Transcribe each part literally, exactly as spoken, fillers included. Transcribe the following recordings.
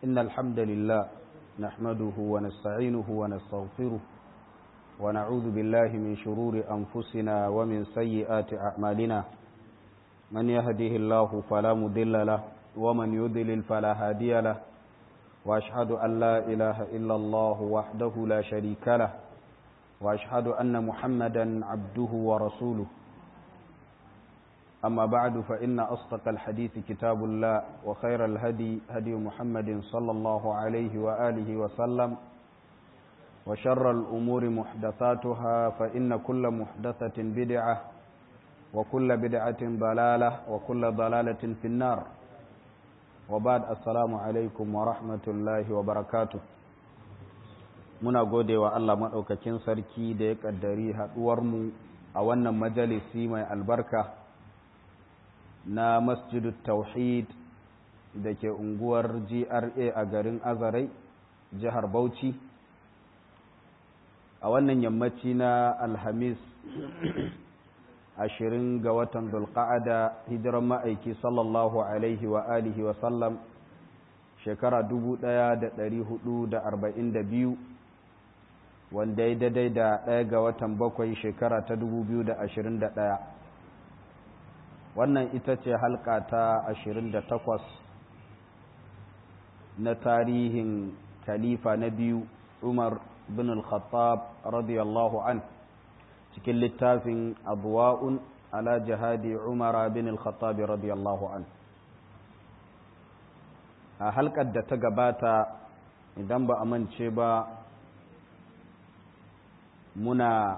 إن الحمد لله نحمده ونستعينه ونستغفره ونعوذ بالله من شرور أنفسنا ومن سيئات أعمالنا من يهده الله فلا مضل له ومن يضلل فلا هادي له وأشهد أن لا إله إلا الله وحده لا شريك له وأشهد أن محمدا عبده ورسوله أما بعد فإن أصدق الحديث كتاب الله وخير الهدي هدي محمد صلى الله عليه وآله وسلم وشر الأمور محدثاتها فإن كل محدثة بدعة وكل بدعة ضلالة وكل ضلالة في النار وبعد السلام عليكم ورحمة الله وبركاته muna gode wa Allah maɗaukakin sarki da ya ƙaddari haɗuwarmu a wannan majalisi mai albarka na masjidut tauhid da ke unguwar G R A a garin Azarai, jihar Bauchi, a wannan yammaci na Alhamis ashirin ga watan Dulqa'ada hijiran ma'aiki sallallahu alaihi wa alihi wa sallam shekara dubu ɗaya da ɗari hudu da arba'in da biyu wanda ya daidai da ɗaya ga watan bakwai shekara ta dubu biyu da ashirin da ɗaya. Wannan ita ce halka ta ashirin da takwas na tarihin khalifa na biyu Umar bin al-Khattab radiyallahu an cikin littafin Adwa'un ala jihadi Umar bin al-Khattab radiyallahu an. A halkar da ta gabata idan ba a mance ba muna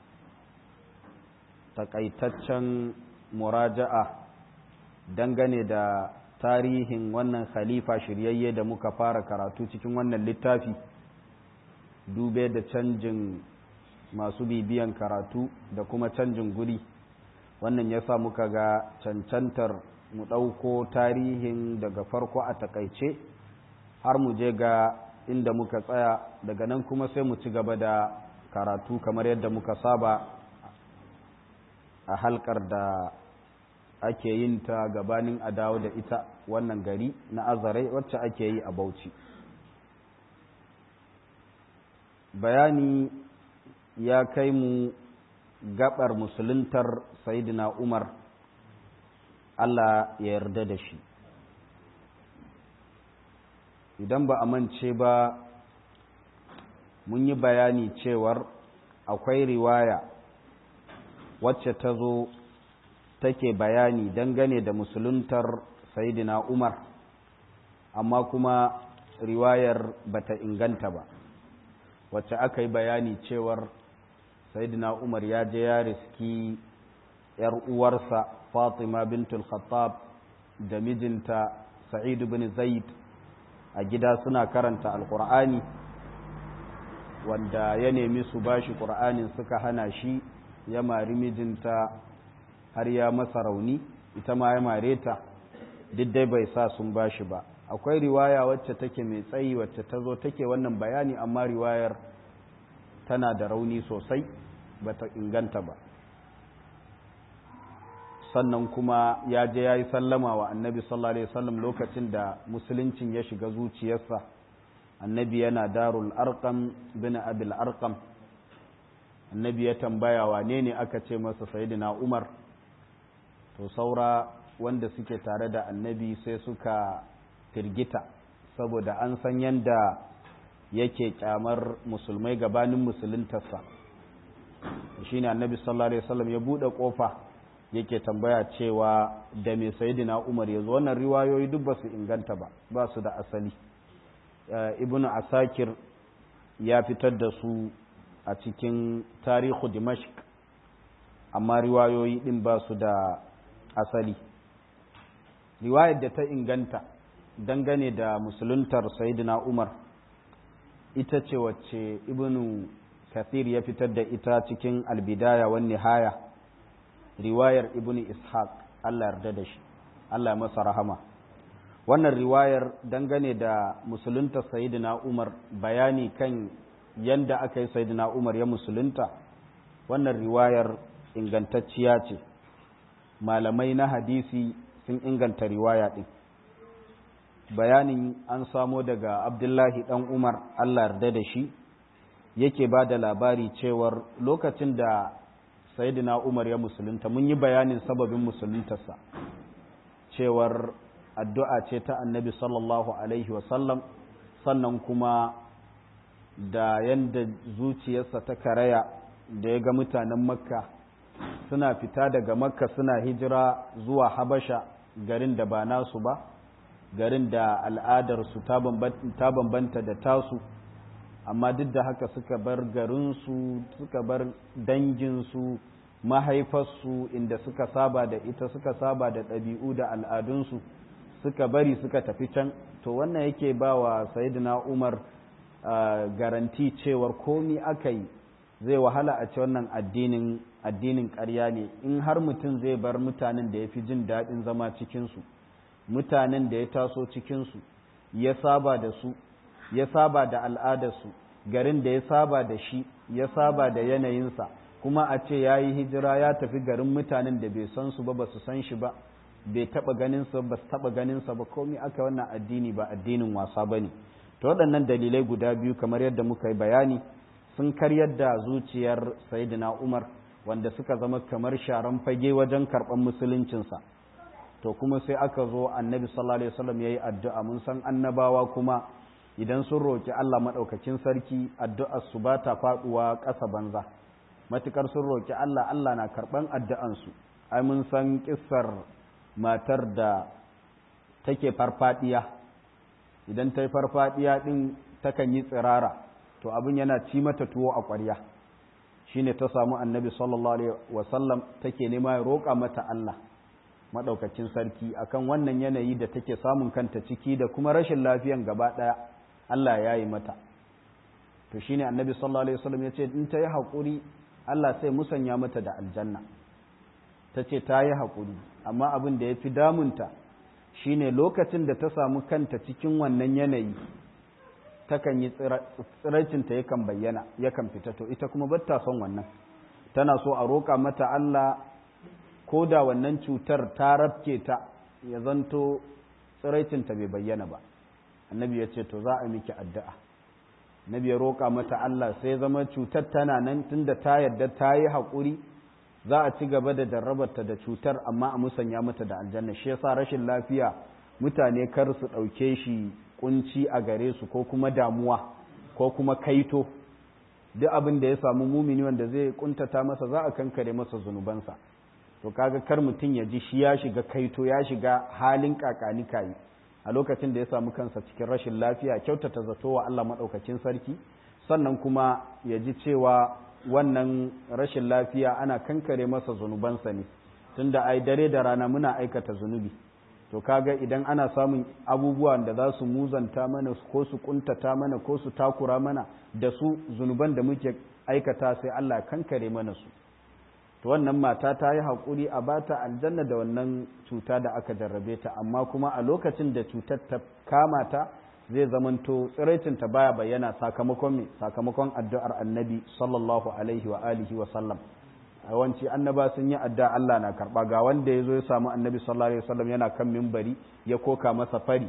takaitaccen muraja'a dangane da tarihin wannan khalifa shiryayye da muka fara karatu cikin wannan littafi dube da canjin masu bibiyan karatu da kuma canjin guri wannan ya sa muka ga cancantar mu ɗauko tarihin daga farko a takaice har mu je ga inda muka tsaya daga nan kuma sai mu ci gaba da karatu kamar yadda muka saba a halkar da ake yin ta gabanin a dawo da ita wannan gari na Azarai wacce ake yi a Bauchi. Bayani ya kai mu gabar musuluntar Sayyidina Umar Allah ya yarda da shi. Idan ba a mance ba mun yi bayani cewar akwai riwaya wacce ta zo take bayani dangane da musuluntar Sayyidina Umar amma kuma riwayar bata inganta ba wacce aka yi bayani cewar Sayyidina Umar ya je ya riski yar uwarsa Fatima bintul Khattab da mijinta Sa'id bin Zaid a gida suna karanta Alƙur'ani wanda ya nemi su bashi Qur'anin suka hana shi ya mari mijinta har ya masa rauni ita ma ya mare ta duk dai bai sa sun bashi ba akwai riwaya wacce take mai tsayi wacce ta zo take wannan bayani amma riwayar tana da rauni sosai bata inganta ba sannan kuma ya je ya yi sallama wa annabi sallallahu alaihi wasallam lokacin da musuluncin ya shiga zuciyarsa annabi yana darul arqam bin abil arqam annabi ya tambaya wane ne aka ce masa sayyidina Umar to saura wanda suke tare da annabi sai suka firgita saboda an san yanda yake kyamar musulmai gabanin musuluntarsa shine annabi sallallahu alaihi wasallam ya bude kofa yake tambaya cewa da me sayyidina Umar yazo wannan riwayoyi duk ba su inganta ba ba su da asali ibnu asakir ya fitar da su a cikin tarihu dimashq amma riwayoyi din ba su da asali riwayar da ta inganta dangane da musuluntar sayyidina Umar ita ce wacce ibnu kathir ya fitar da ita cikin albidaya wan nihaya riwayar ibnu ishaq Allah yarda da shi Allah masa rahama wannan riwayar dangane da musuluntar sayyidina Umar bayani kan yanda aka yi sayyidina Umar ya musulunta wannan riwayar ingantacciya ce malamai na hadisi sun inganta riwaya din bayanin an samo daga Abdullahi dan Umar Allah yarda da shi yake ba da labari cewar lokacin da Sayyidina Umar ya musulunta, mun yi bayanin sababin musuluntarsa cewar addu'a ce ta annabi sallallahu alaihi wasallam, sannan kuma da yanda zuciyarsa ta karaya da ya ga mutanen makka suna fita daga makka suna hijira zuwa habasha, garin da ba nasu ba, garin da al'adarsu ta bambanta da tasu, amma duk da haka suka bar garinsu, suka bar danginsu, mahaifarsu inda suka saba da ita, suka saba da ɗabi'u da al'adunsu, suka bari suka tafi can. To wannan yake ba wa Sayyidina Umar uh, garanti cewar komi aka yi zai wahala a ce wannan addinin addinin ƙarya ne, in har mutum zai bar mutanen da ya fi jin daɗin zama cikinsu, mutanen da ya taso cikinsu, ya saba da su, ya saba da al'adarsu, garin da ya saba da shi, ya saba da yanayinsa, kuma a ce ya yi hijira ya tafi garin mutanen da bai san su ba, ba su san shi ba, bai taɓa ganinsa ba su taɓa ganinsa ba, komai aka wannan addini ba addinin wasa ba ne. To waɗannan dalilai guda biyu kamar yadda muka yi bayani sun karyar da zuciyar Sayyidina Umar, wanda suka zama kamar sharan fage wajen karɓar musuluncinsa. To kuma sai aka zo annabi sallallahu alaihi wasallam yayi addu'a, mun san annabawa kuma idan sun roki Allah madaukakin sarki addu'ar su ba ta faduwa ƙasa banza, matukar sun roki Allah, Allah na karɓan addu'an su. Ai mun san kissar matar da take farfadiya, idan ta yi farfadiya din takan yi tsirara, to abin yana ci mata tuwo a ƙwarya, shine ta samu annabi sallallahu alaihi wasallam take nema ya roƙa mata Allah madaukakin sarki akan wannan yanayi da take samun kanta ciki da kuma rashin lafiyan gaba ɗaya Allah ya yi mata. To shine annabi sallallahu alaihi wasallam ya ce in ta yi haƙuri Allah sai musanya mata da aljanna. Ta ce ta yi haƙuri, amma abin da ya fi damunta shine lokacin da ta samu kanta cikin wannan yanayi takan yi tsiraicinta yakan bayyana, yakan fita. To ita kuma bata son wannan, tana so a roƙa mata Allah ko da wannan cutar ta rafke ta ya zanto tsiraicinta bai bayyana ba. Annabi ya ce to za a miki addu'a. Annabi ya roƙa mata Allah, sai zama cutar tana nan, tunda ta yarda ta yi haƙuri za a ci gaba da jarrabarta da cutar, amma a musanya mata da aljanna. Shi yasa rashin lafiya mutane kar su ɗauke shi kunci a gare su ko kuma damuwa ko kuma kaito. Duk abin da ya samu mumini wanda zai kuntata masa za a kankare masa zunubansa. To kaga kar mutum ya ji shi ya shiga kaito, ya shiga halin kakani kayi a lokacin da ya samu kansa cikin rashin lafiya, kyautata zato wa Allah madaukakin sarki, sannan kuma ya ji cewa wannan rashin lafiya ana kankare masa zunubansa ne, tunda ai dare da rana muna aikata zunubi. To kaga idan ana samun abubuwan da za su muzanta mana ko su kuntata mana ko su takura mana da su zunuban da muke aikata, sai Allah kankare mana su. To wannan mata ta yi haƙuri a bata aljanna da wannan cuta da aka jarrabe ta, amma kuma a lokacin da cutar ta kama ta zai zamanto tsiraicinta baya bayyana sakamakon me sakamakon addu'ar annabi sallallahu alaihi wa alihi wa sallam. Yawanci annaba sun yi addu'a Allah na karba. Ga wanda ya zo ya samu annabi sallallahu alaihi wasallam yana kan mimbari ya koka masa fari,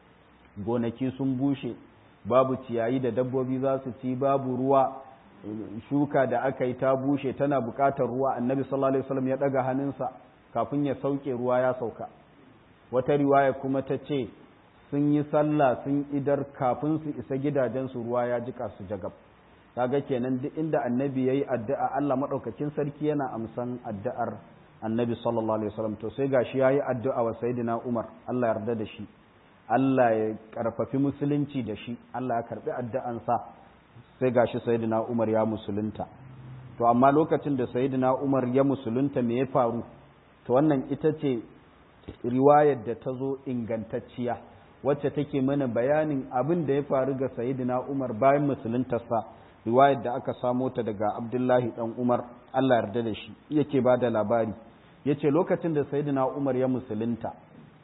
gonaki sun bushe, babu ciyayi da dabbobi za su ci, babu ruwa, shuka da aka yi ta bushe tana buƙatar ruwa. Annabi sallallahu alaihi wasallam ya ɗaga hannunsa kafin ya sauke, ruwa ya sauka. Wata riwaya kuma ta ce sun yi sallah sun idar kafin su isa gidajensu ruwa ya jika su jagab. Kaga kenan duk inda annabi yayi addu'a Allah madaukakin sarki yana amsan addu'ar annabi sallallahu alaihi wasallam. To sai gashi yayi addu'a wa sayyidina Umar, Allah ya yarda da shi, Allah ya karfafi musulunci da shi, Allah ya karbi addu'ansa. Sai gashi sayyidina Umar ya musulunta. To amma lokacin da sayyidina Umar ya musulunta me ya faru? To wannan ita ce riwayar da ta zo ingantacciya wacce take mana bayanin abin da ya faru ga sayyidina Umar bayan musuluntarsa. Riwayar da aka samo ta daga Abdullahi dan Umar, Allah yarda da shi, yake ba da labari. Yace lokacin da sayyidina Umar ya musulunta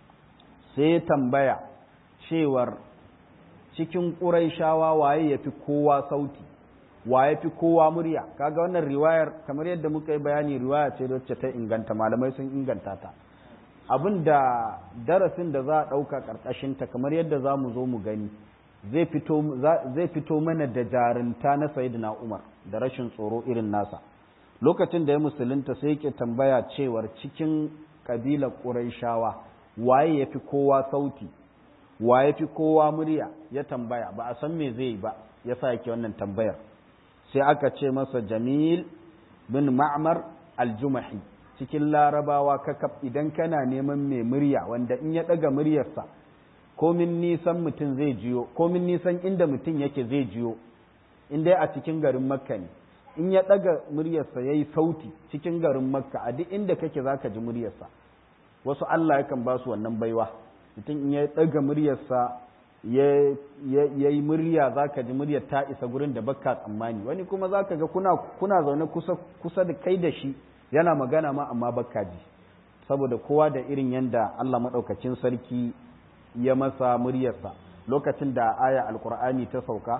sai ya tambaya cewar cikin Qurayshawa waye yafi kowa sauti, waye fi kowa murya. Kaga wannan riwayar kamar yadda muka yi bayani riwaya ce wacce ta inganta, malamai sun inganta ta. abin da darasin da za a ɗauka ƙarƙashinta kamar yadda za mu zo mu gani zai fito mana da jarinta na Sayyidina Umar da rashin tsoro irin nasa. Lokacin da ya musulunta sai yake tambaya cewar cikin ƙabilar Qurayshawa waye ya fi kowa sauti, waye fi kowa murya, ya tambaya ba a san me zai yi ba ya sa yake wannan tambayar. Sai aka ce masa Jamil bin Ma'mar al-Jumahi. Cikin larabawa kakaf idan kana neman mai murya wanda in ya ɗaga muryarsa komin nisan mutum zai jiyo, komin nisan inda mutum yake zai jiyo, in dai a cikin garin Makka ne, in ya ɗaga muryarsa ya yi sauti cikin garin Makka a duk inda kake za ka ji muryarsa. Wasu Allah yakan ba su wannan baiwa, mutum in ya ɗaga muryarsa ya yi murya za ka ji muryar ta isa gurin da baka tsammani, wani kuma za ka ga kuna zaune kusa da kai da shi yana magana ma amma baka ji, saboda kowa da irin yanda Allah maɗaukacin sarki ya masa muryarsa. Lokacin da aya alkur'ani ta sauka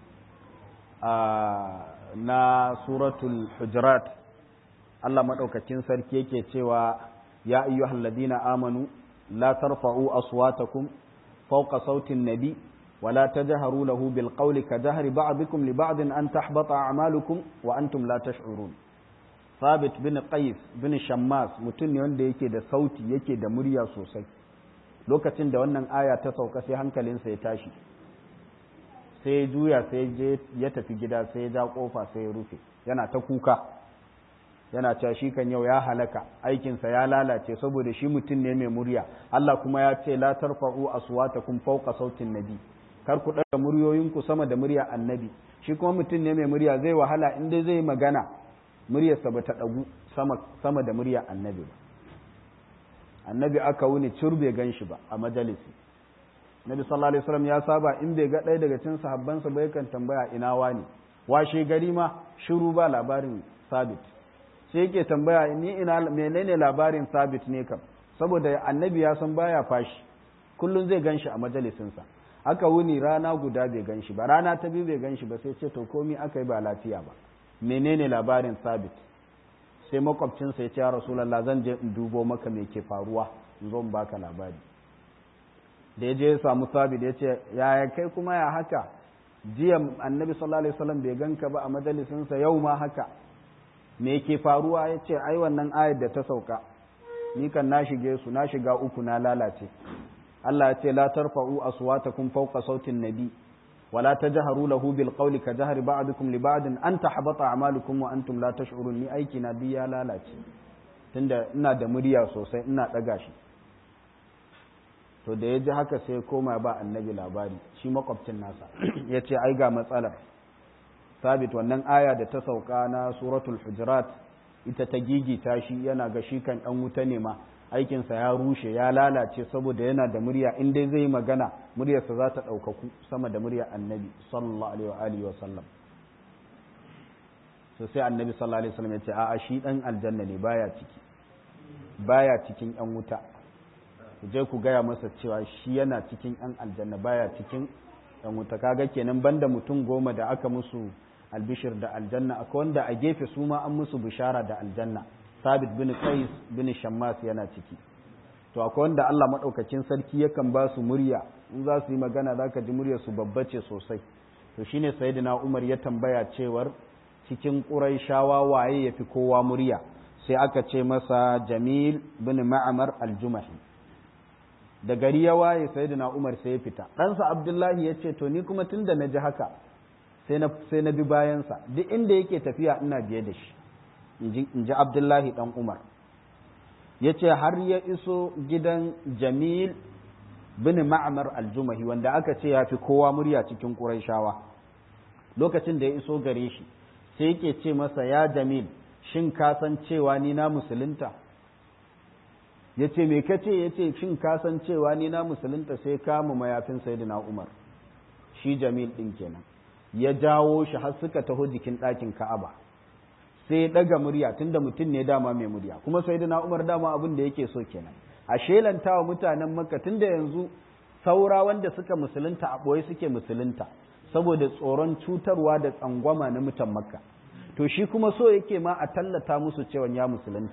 na suratul hujurat, Allah maɗaukacin sarki yake cewa ya ayyuhal ladina amanu la tarfa'u aswatakum fawqa sautin nabi ولا تجهروا له بالقول كجهر بعضكم لبعض أن تحبط أعمالكم وأنتم لا تشعرون. Sabit bin Qais bin Shammas mutum ne wanda yake da sauti yake da murya sosai. Lokacin da wannan aya ta sauka sai hankalinsa ya tashi, sai ya juya sai je ya tafi gida sai ya ja kofa sai ya rufe, yana ta kuka, yana cewa shi kan yau ya halaka, aikinsa ya lalace saboda shi mutum ne mai murya. Allah kuma ya ce la tarfa'u aswatakum fawqa sautin nabi, kar ku ɗaga muryoyinku sama da murya annabi. Shi kuma mutum ne mai murya, zai wahala in dai zai magana muryarsa ba ta ɗagu sama da murya annabi ba. Annabi aka wuni cur bai gan shi ba a majalisi. Nabi sallallahu alaihi wasallam ya saba in bai ga ɗaya daga cikin sahabbansa ba yakan tambaya ina wani. Washe gari ma shiru ba labarin Sabit. Sai yake tambaya ni ina menene labarin Sabit ne kam, saboda annabi ya san baya fashi, kullun zai gan shi a majalisinsa. Aka wuni rana guda bai gan shi ba, rana ta biyu bai gan shi ba, sai ce to komi aka yi ba lafiya ba, menene labarin Sabit? Sai makwabcinsa ya ce ya Rasulallah zan je in dubo maka me ke faruwa, in zo in baka labari. Da ya je ya samu Sabit ya ce yaya kai kuma ya haka, jiya annabi sallallahu alaihi wasallam bai ganka ba a majalisinsa, yau ma haka, me ke faruwa? Ya ce ai wannan ayar da ta sauka ni kan na shige su, na shiga uku na lalace. Allah ya ce la tarfa'u aswatakum fawqa sautin nabi wala tajharu lahu bil qawli ka jahri ba'dikum li ba'din an tahbata a'malukum wa antum la tash'urun. Ni aiki na biya lalace tunda ina da murya sosai ina daga shi. To da yaji haka sai koma ba annabi labari, shi makwabcin nasa yace ai ga matsalar Sabit, wannan aya da ta sauka na suratul hujurat ita ta gigita shi, yana ga shi kan dan wuta ne ma, aikinsa ya rushe ya lalace saboda yana da murya, in dai zai magana muryarsa za ta ɗaukaku sama da muryar annabi sallallahu alaihi wa alihi wa sallam. So sai annabi sallallahu alaihi wa sallam ya ce a'a shi dan aljanna ne, baya ciki, baya cikin yan wuta. Ku je ku gaya masa cewa shi yana cikin yan aljanna, baya cikin yan wuta. Kaga kenan banda mutum goma da aka musu albishir da aljanna, akwai wanda a gefe su ma an musu bishara da aljanna. Sabit bin Qais bin Shammas yana ciki. To akwai wanda Allah madaukakin sarki yakan ba su murya, in za su yi magana zaka ji muryar su babbace sosai. To shine Sayyidina Umar ya tambaya cewar cikin Quraishawa waye yafi kowa murya, sai aka ce masa Jamil bin Ma'mar al-Jumahi. Da gari ya waye Sayyidina Umar sai ya fita. Ɗansa Abdullahi ya ce to ni kuma tunda na ji haka sai na sai na bi bayansa, duk inda yake tafiya ina biye da shi. in ji Abdullahi ɗan Umar. Ya ce har ya iso gidan Jamil bin Ma'mar al-Jumahi wanda aka ce ya fi kowa murya cikin Qurayshawa. Lokacin da ya iso gare shi sai yake ce masa ya Jamil, shin ka san cewa ni na musulunta? Ya ce me kace? Ya ce shin ka san cewa ni na musulunta? Sai kama mayafin Sayyidina Umar, shi Jamil ɗin kenan, ya jawo shi har suka taho jikin ɗakin Ka'aba. Sai ya ɗaga murya tunda mutum ne dama mai murya, kuma Sayyidina Umar dama abin da yake so kenan, a shelanta wa mutanen Makka tunda yanzu saura wanda suka musulunta a ɓoye suke musulunta saboda tsoron cutarwa da tsangwama na mutan Makka. To shi kuma so yake ma a tallata musu cewa ya musulunta.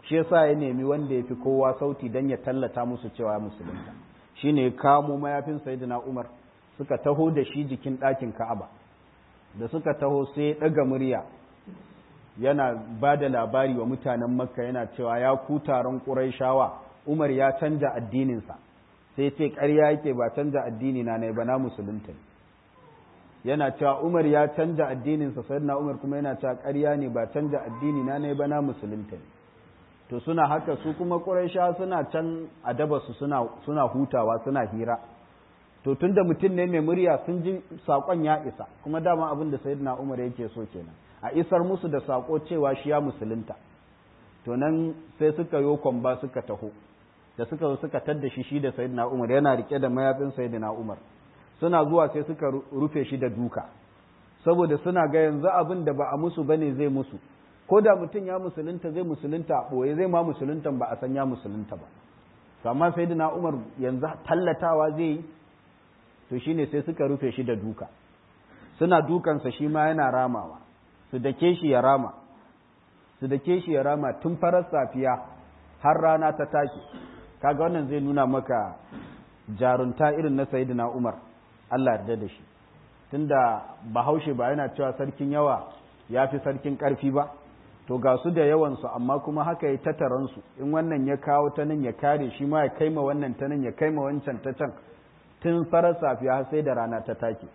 shi yasa ya nemi wanda ya fi kowa sauti don ya tallata musu cewa musulunta shine ya kamo mayafin sayyidina Umar suka taho da shi jikin ɗakin Ka'aba da suka taho sai ya ɗaga murya yana ba da labari wa mutanen Makka yana cewa ya ku taron Qurayshawa Umar ya canja addininsa sai ce ƙarya yake ba canja addini na ne ba na musulunta yana cewa Umar ya canja addininsa sayyidina Umar kuma yana cewa ƙarya ne ba canja addini na ne ba na musulunta to suna haka su kuma Qurayshawa suna can a daba su suna suna hutawa suna hira to tunda mutum ne mai murya sun ji sakon ya isa kuma dama abin da sayyidina Umar yake so kenan a isar musu da sako cewa shi ya musulunta to nan sai suka yo kwamba suka taho da suka zo suka tadda shi shi da sayyidina Umar yana rike da mayafin sayyidina Umar suna zuwa sai suka rufe shi da duka saboda suna ga yanzu abin da ba a musu bane zai musu ko da mutum ya musulunta zai musulunta a ɓoye zai ma musuluntan ba a san ya musulunta ba to amma sayyidina Umar yanzu tallatawa zai yi to shine sai suka rufe shi da duka suna dukansa shi ma yana ramawa su dake shi ya rama su dake shi ya rama tun farar safiya har rana ta take kaga wannan zai nuna maka jarunta irin na sayyidina Umar Allah yarda da shi tunda Bahaushe ba yana cewa sarkin yawa ya fi sarkin karfi ba to ga su da yawan su amma kuma haka ya tattaran su in wannan ya kawo ta nan ya kare shi ma ya kaima wannan ta nan ya kaima wancan ta can tun farar safiya har sai da rana ta take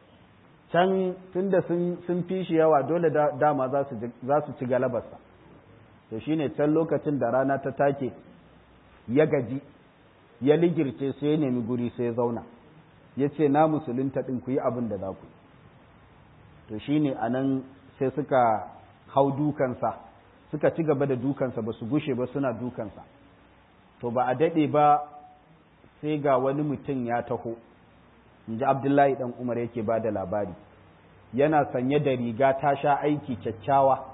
can tunda sun sun fi shi yawa dole dama za su za su ci galabarsa to shine can lokacin da rana ta take ya gaji ya ligirce sai ya nemi guri sai ya zauna ya ce na musulunta ɗin ku yi abin da za ku to shine a nan sai suka hau dukansa suka ci gaba da dukansa ba su gushe ba suna dukansa to ba a daɗe ba sai ga wani mutum ya taho in ji Abdullahi ɗan Umar yake ba da labari yana sanye da riga ta sha aiki kyakkyawa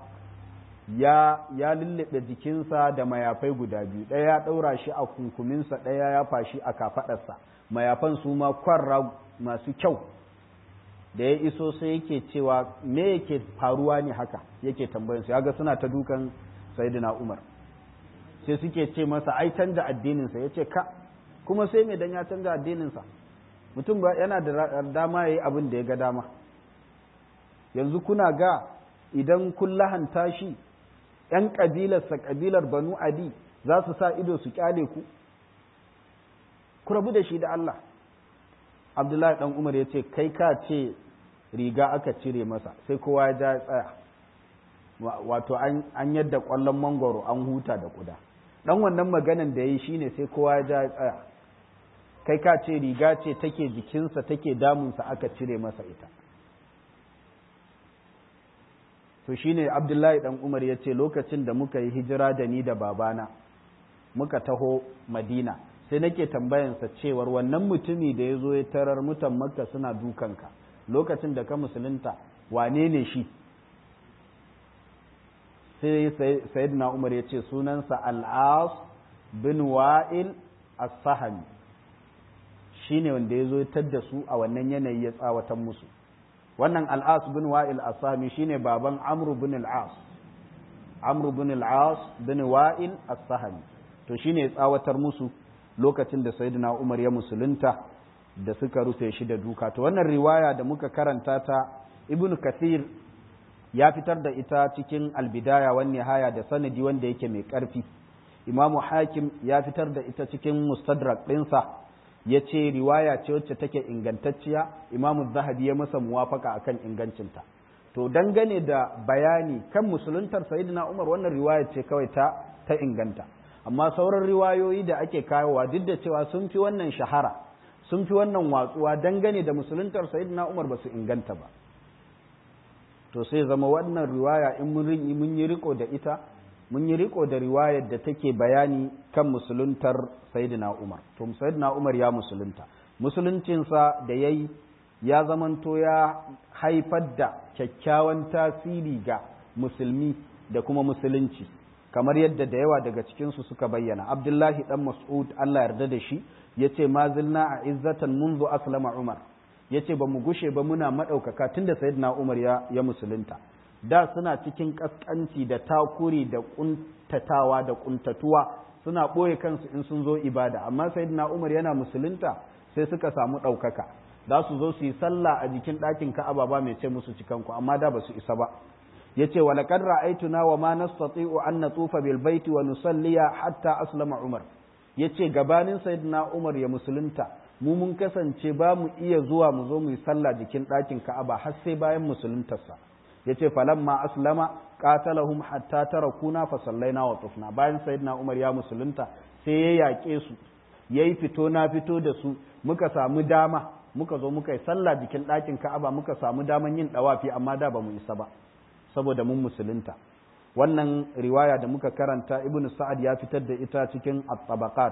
ya ya lullube jikinsa da mayafai guda biyu ɗaya ya ɗaura shi a kunkuminsa ɗaya ya fashi a kafaɗarsa mayafan su ma kwarra masu kyau da ya iso sai yake cewa me yake faruwa ne haka yake tambayin su yaga suna ta dukan sayyidina Umar sai suke ce masa ai canja addininsa yace ka kuma sai me dan ya canja addininsa mutum ba yana da dama yayi abin da ya ga dama yanzu kuna ga idan kun lahanta shi ‘yan ƙabilarsa ƙabilar Banu Adi za su sa ido su ƙyale ku, ku rabu da shi da Allah. Abdullahi ɗan Umar ya ce, kai ka ce riga aka cire masa, sai kowa ya ja tsaya, wato an yadda ƙwallon mangoro an huta da ƙuda. Ɗan wannan maganan da ya yi shi ne sai kowa ya ja tsaya, kai ka ce riga ce take jikinsa take damunsa aka cire masa ita. to shine Abdullahi dan Umar ya ce lokacin da muka yi hijira da ni da babana muka taho Madina sai nake tambayansa cewar wannan mutumi da ya zo ya tarar mutan Makka suna dukanka lokacin da ka musulunta wane ne shi sai Sayyidina Umar ya ce sunansa Al-As bin Wa'il As-Sahami shine wanda ya zo ya tadda su a wannan yanayi ya tsawatan musu wannan Al-As bin Wa'il As-Sahami shine baban Amr bin Al-As Amr bin Al-As bin Wa'il As-Sahami to shine ya tsawatar musu lokacin da Sayyidina Umar ya musulunta da suka rufe shi da duka to wannan riwaya da muka karanta ta Ibn Kathir ya fitar da ita cikin Al-Bidaya wan Nihaya da sanadi wanda yake mai ƙarfi Imamu Hakim ya fitar da ita cikin Mustadrak ɗinsa ya ce riwaya ce wacce take ingantacciya Imamu Zahabi ya masa muwafaka akan ingancinta to dangane da bayani kan musuluntar Sayyidina Umar wannan riwaya ce kawai ta ta inganta amma sauran riwayoyi da ake kawowa duk da cewa sun fi wannan shahara sun fi wannan watsuwa dangane da musuluntar Sayyidina Umar ba su inganta ba to sai zama wannan riwaya in mun yi riko da ita mun yi riko da riwayar da take bayani kan musuluntar Sayyidina Umar to Sayyidina Umar ya musulunta musuluncinsa da yayi ya zamanto ya haifar da kyakkyawan tasiri ga musulmi da kuma musulunci kamar yadda da yawa daga cikinsu suka bayyana Abdullahi dan Mas'ud Allah yarda da shi yace ma zilna a izzatan munzu aslama Umar yace ba mu gushe ba muna madaukaka tunda Sayyidina Umar ya ya musulunta da suna cikin kaskanci da takuri da kuntatawa da kuntatuwa suna ɓoye kansu in sun zo ibada amma sayyidina Umar yana musulunta sai suka samu ɗaukaka za su zo su yi sallah a jikin ɗakin Ka'aba ba mai ce musu cikanku amma da ba su isa ba yace wa laqad ra'aytuna wa ma nastati'u an natufa bil baiti wa nusalliya hatta aslama Umar yace gabanin sayyidina Umar ya musulunta mu mun kasance ba mu iya zuwa mu zo mu yi sallah jikin ɗakin Ka'aba har sai bayan musuluntarsa yace falamma aslama qatalahum hatta tarakuna fa sallaina wa tufna bayan sayyidina Umar ya musulunta sai ya yaƙe su yayi fito na fito da su muka samu dama muka zo muka yi sallah jikin ɗakin Ka'aba muka samu daman yin dawafi amma da ba mu isa ba saboda mun musulunta wannan riwaya da muka karanta Ibn Sa'ad ya fitar da ita cikin at-tabaqat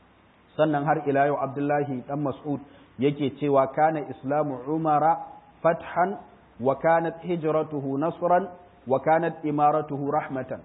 sannan har ila yau Abdullahi dan Mas'ud yake cewa kana islamu Umara fathan wa kanat hijratuhu nasran wa kanat imaratuhu rahmatan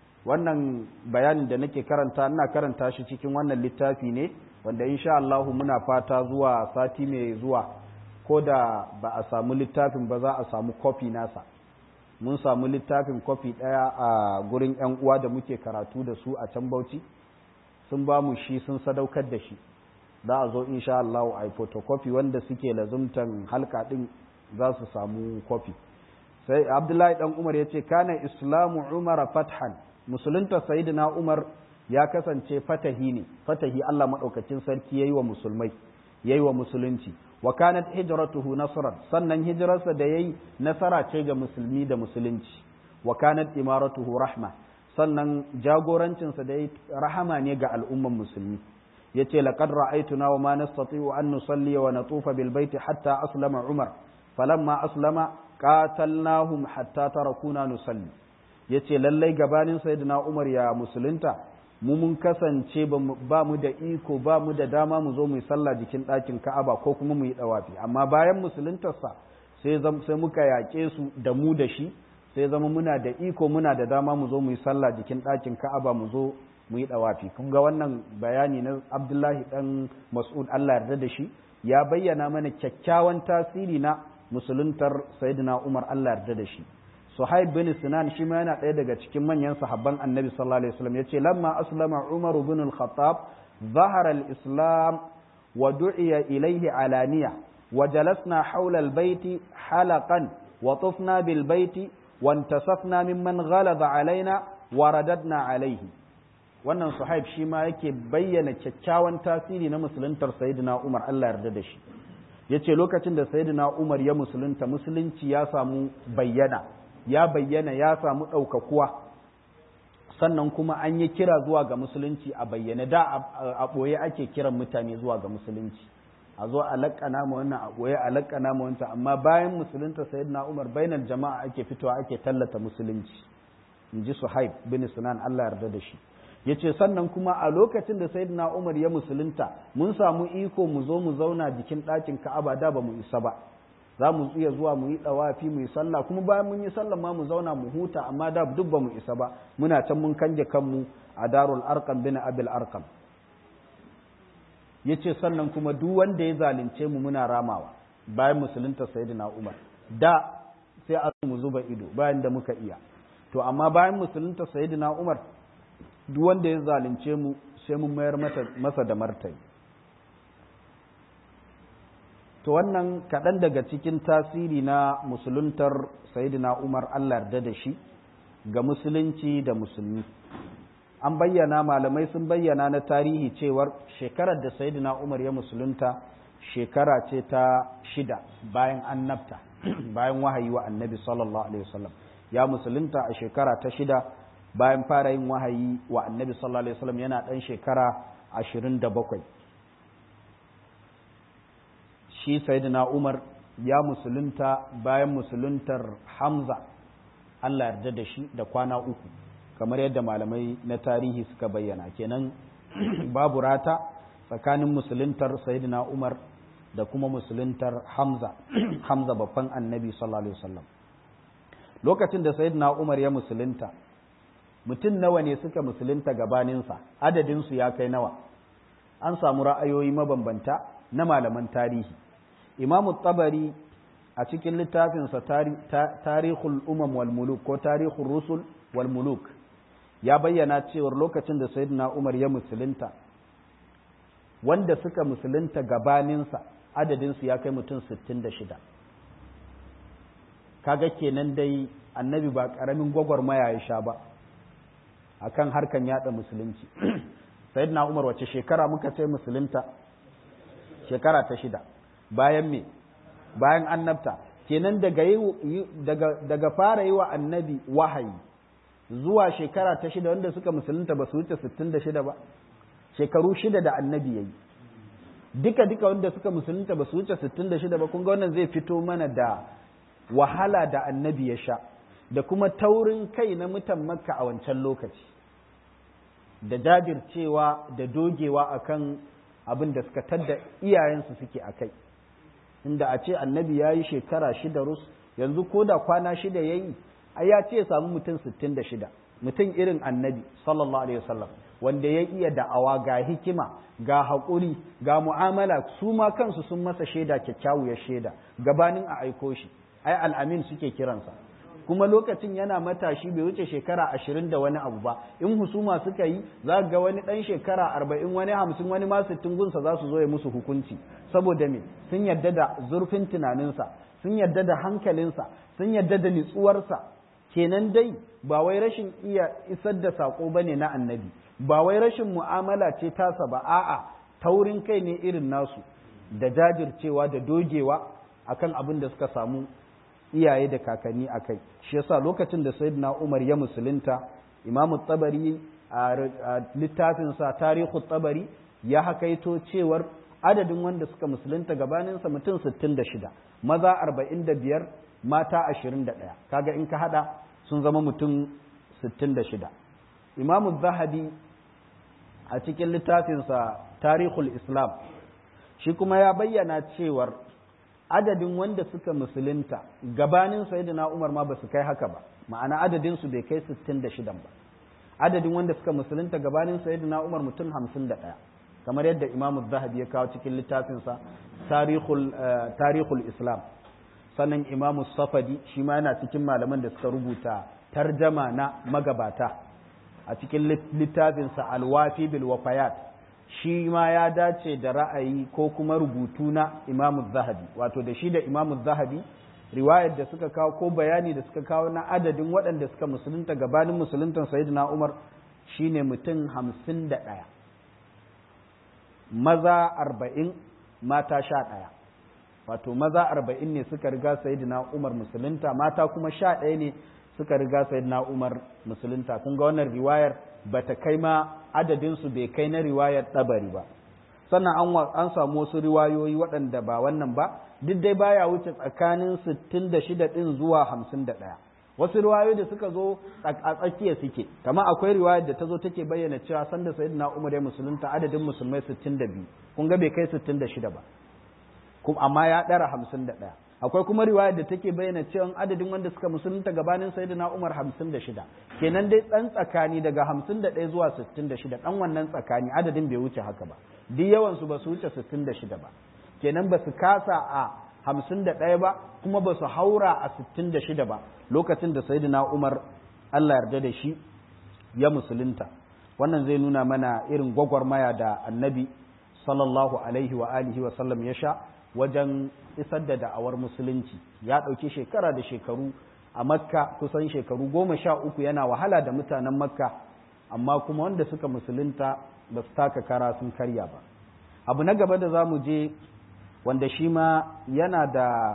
wannan bayanin da nake karanta ina karanta shi cikin wannan littafi ne wanda insha Allah muna fata zuwa sati mai zuwa ko da ba a samu littafin ba za a samu copy nasa mun samu littafin copy daya a gurin yan uwa da muke karatu da su a can Bauchi sun ba mu shi sun sadaukar da shi za a zo insha Allah a photocopy wanda suke lazumtan halka din za su samu copy sai Abdullahi dan Umar yace kana islamu Umar fathan musulunta sayyidina Umar ya kasance fatahi ne fatahi Allah madaukakin sarki yayi wa musulmai yayi wa musulunci wa kanat hijratuhu nasran sannan hijrarsa da yayi nasara ce ga musulmi da musulunci wa kanat imaratuhu rahma sannan jagorancinsa da yayi rahama ne ga al'umman musulmi yace laqad ra'aytuna wa ma nastati'u an nusalli wa natufa bil baiti hatta aslama Umar falamma aslama qatalnahum hatta tarakuna nusalli yace lallai gabanin sayyidina Umar ya musulunta mu mun kasance ba mu da iko ba mu da dama mu zo mu yi sallah jikin ɗakin Ka'aba ko kuma mu yi dawafi amma bayan musuluntarsa sai sai muka yaƙe su da mu da shi sai zama muna da iko muna da dama mu zo mu yi sallah jikin ɗakin Ka'aba mu zo mu yi dawafi kun ga wannan bayani na Abdullahi dan Mas'ud Allah yarda da shi ya bayyana mana kyakkyawan tasiri na musuluntar sayyidina Umar Allah yarda da shi Suhaib bin Sinan shi ma yana ɗaya daga cikin manyan sahabban Annabi sallallahu alaihi wasallam yace lamma aslama Umar bin al-Khattab ظهر الإسلام ودعي إليه علانية وجلسنا حول البيت حلقا وطفنا بالبيت وانتصفنا ممن غلظ علينا ورددنا عليه wannan Suhaib shi ma yake bayyana kyakkyawan tasiri na musuluntar Sayyidina Umar Allah yarda da shi yace lokacin da Sayyidina Umar ya musulunta musulunci ya samu bayyana ya bayyana ya samu ɗaukakuwa sannan kuma an yi kira zuwa ga musulunci a bayyana da a ɓoye ake kiran mutane zuwa ga musulunci a zo a laƙana ma wannan a ɓoye a laƙana ma wancan amma bayan musulunta Sayyidina Umar bainar jama'a ake fitowa ake tallata musulunci in ji Suhaib bin Sinan Allah yarda da shi yace sannan kuma a lokacin da Sayyidina Umar ya musulunta mun samu iko mu zo mu zauna jikin ɗakin Ka'aba da ba mu isa ba za mu iya zuwa mu yi ɗawafi mu yi sallah kuma bayan mun yi sallah ma mu zauna mu huta amma da duk ba mu isa ba muna can mun kanje kanmu a darul arqam bin abil arqam yace sannan kuma duk wanda ya zalunce mu muna ramawa bayan musulunta Sayyidina Umar da sai a mu zuba ido bayan da muka iya to amma bayan musulunta Sayyidina Umar duk wanda ya zalunce mu sai mun mayar masa da martani to wannan kaɗan daga cikin tasiri na musuluntar Sayyidina Umar Allah yarda da shi ga musulunci da musulmi an bayyana malamai sun bayyana na tarihi cewar shekarar da Sayyidina Umar ya musulunta shekara ce ta shida bayan annabta bayan wahayi wa annabi sallallahu alaihi wasallam ya musulunta a shekara ta shida bayan fara yin wahayi wa annabi sallallahu alaihi wasallam yana ɗan shekara ashirin da bakwai shi Sayyidina Umar ya musulunta bayan musuluntar Hamza Allah yarda da shi da kwana uku kamar yadda malamai na tarihi suka bayyana kenan babu rata tsakanin musuluntar Sayyidina Umar da kuma musuluntar Hamza Hamza babban annabi sallallahu alaihi wasallam lokacin da Sayyidina Umar ya musulunta mutum nawa ne suka musulunta gabaninsa adadinsu ya kai nawa an samu ra'ayoyi mabambanta na malaman tarihi Imam Tabari a cikin littafinsa Tarihul Umam wal Muluk ko Tarihul Rusul wal Muluk ya bayyana cewar lokacin da sayyidina Umar ya musulunta wanda suka musulunta gabaninsa adadinsu ya kai mutum sittin da shida. Kaga kenan dai annabi ba ƙaramin gwagwarmaya ya sha ba akan harkan yada musulunci. Sayyidina Umar wace shekara muka ce musulunta? Shekara ta shida. Bayan me? Bayan annabta. Kenan daga daga daga fara yi wa annabi wahayi zuwa shekara ta shida wanda suka musulunta ba su wuce sittin da shida ba. Shekaru shida da annabi yayi. Duka duka wanda suka musulunta ba su wuce sittin da shida ba. Kun ga wannan zai fito mana da wahala da annabi ya sha da kuma taurin kai na mutan Makka a wancan lokaci. Da jajircewa da dogewa akan abin da suka tadda iyayensu suke a kai, inda a ce annabi ya yi shekara shida rus, yanzu ko da kwana shida ya yi, ai ya ce ya samu mutum sittin da shida, mutum irin annabi sallallahu alaihi wasallam wanda ya iya da'awa ga hikima ga haƙuri ga mu'amala, su ma kansu sun masa shaida kyakkyawar shaida gabanin a aiko shi, ai al'amin suke kiransa. Kuma lokacin yana matashi bai wuce shekara ashirin da wani abu ba, in husuma suka yi za ga wani ɗan shekara arba'in wani hamsin wani ma sittin gunsa za su zo ya musu hukunci, saboda me sun yadda da zurfin tunaninsa, sun yadda da hankalinsa, sun yadda da nitsuwarsa. Kenan dai ba wai rashin iya isar da saƙo ba ne na annabi, ba wai rashin mu'amala ce tasa ba, a'a taurin kai ne irin nasu da jajircewa da dogewa akan abin da suka samu iyaye da kakanni a kai. Shi yasa lokacin da sayyidina Umar ya musulunta, Imam Tabari a littafinsa Tarihu Tabari ya hakaito cewar adadin wanda suka musulunta gabaninsa mutum sittin da shida, maza arba'in da biyar, mata ashirin da ɗaya. Kaga in ka hada sun zama mutum sittin da shida. Imam Zahabi a cikin littafinsa Tarihul Islam shi kuma ya bayyana cewar adadin wanda suka musulunta gabanin sayyidina Umar ma ba su kai haka ba, ma'ana adadin su bai kai sittin da shida ba. Adadin wanda suka musulunta gabanin sayyidina Umar mutum hamsin da ɗaya, kamar yadda Imam Zahabi ya kawo cikin littafinsa Tarihul Tarihul Islam. Sannan Imam Safadi shi ma yana cikin malaman da suka rubuta tarjama na magabata a cikin littafinsa Al-Wafi bil Wafayat, shi ma ya dace da ra'ayi ko kuma rubutu na Imam Zahabi, wato da shi da Imam Zahabi riwayar da suka kawo ko bayani da suka kawo na adadin waɗanda suka musulunta gabanin musuluntan Sayyidina Umar shine mutum hamsin da ɗaya, maza arba'in, mata sha ɗaya. Wato maza arba'in ne suka riga Sayyidina Umar musulunta, mata kuma sha ɗaya ne suka riga Sayyidina Umar musulunta. Kun ga wannan riwayar bata kai ma adadinsu bai kai na riwayar Tabari ba. Sannan an an samu wasu riwayoyi waɗanda ba wannan ba, duk dai baya wuce tsakanin sittin da shida ɗin zuwa hamsin da ɗaya. Wasu riwayoyi da suka zo a tsakiya suke, kama akwai riwayar da ta zo take bayyana cewa sanda Sayyidina Umar ya musulunta adadin musulmai sittin da biyu, kun ga bai kai sittin da shida ba, amma ya ɗara hamsin da ɗaya. Akwai kuma riwayar da take bayyana cewa adadin wanda suka musulunta gabanin Sayyidina Umar hamsin da shida. Kenan dai ɗan tsakani daga hamsin da ɗaya zuwa sittin da shida, ɗan wannan tsakani adadin bai wuce haka ba. Duk yawansu ba su wuce sittin da shida ba. Kenan ba su kasa a hamsin da ɗaya ba, kuma ba su haura a sittin da shida ba lokacin da Sayyidina Umar Allah yarda da shi ya musulunta. Wannan zai nuna mana irin gwagwarmaya da Annabi sallallahu alaihi wa alihi wa sallam ya sha wajen isar da da'awar musulunci. Ya ɗauki shekara da shekaru a Makka, kusan shekaru goma sha uku yana wahala da mutanen Makka, amma kuma wanda suka musulunta ba su taka kara sun karya ba. Abu na gaba da za mu je wanda shi ma yana da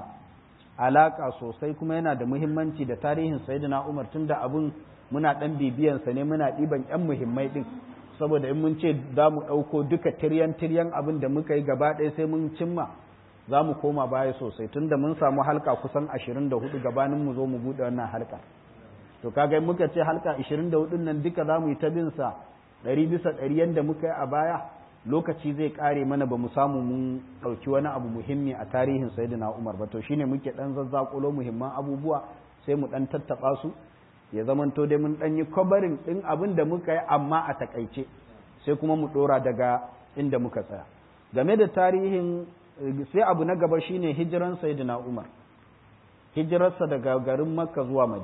alaƙa sosai kuma yana da muhimmanci da tarihin Sayyidina Umar, tun da abun muna ɗan bibiyansa ne, muna ɗiban ‘yan muhimmai ɗin, saboda in mun ce za mu ɗauko duka tiryan-tiryan abin da muka yi gaba ɗaya sai mun cimma, za mu koma baya sosai, tun da mun samu halka kusan ashirin da hudu gabanin mu zo mu buɗe wannan halka. To kaga muka ce halka ashirin da hudu nan duka za mu yi ta bin sa ɗari bisa ɗari yadda muka yi a baya, lokaci zai ƙare mana ba mu samu mun ɗauki wani abu muhimmi a tarihin Sayyidina Umar ba. To shine muke ɗan zazzaƙulo muhimman abubuwa sai mu ɗan tattaɓa su, ya zamanto dai mun ɗan yi kwabarin ɗin abin da muka yi amma a taƙaice, sai kuma mu ɗora daga inda muka tsaya. Game da tarihin, sai abu na gaba shine hijiran Sayyidina Umar, hijirarsa daga garin Makka zuwa Madina.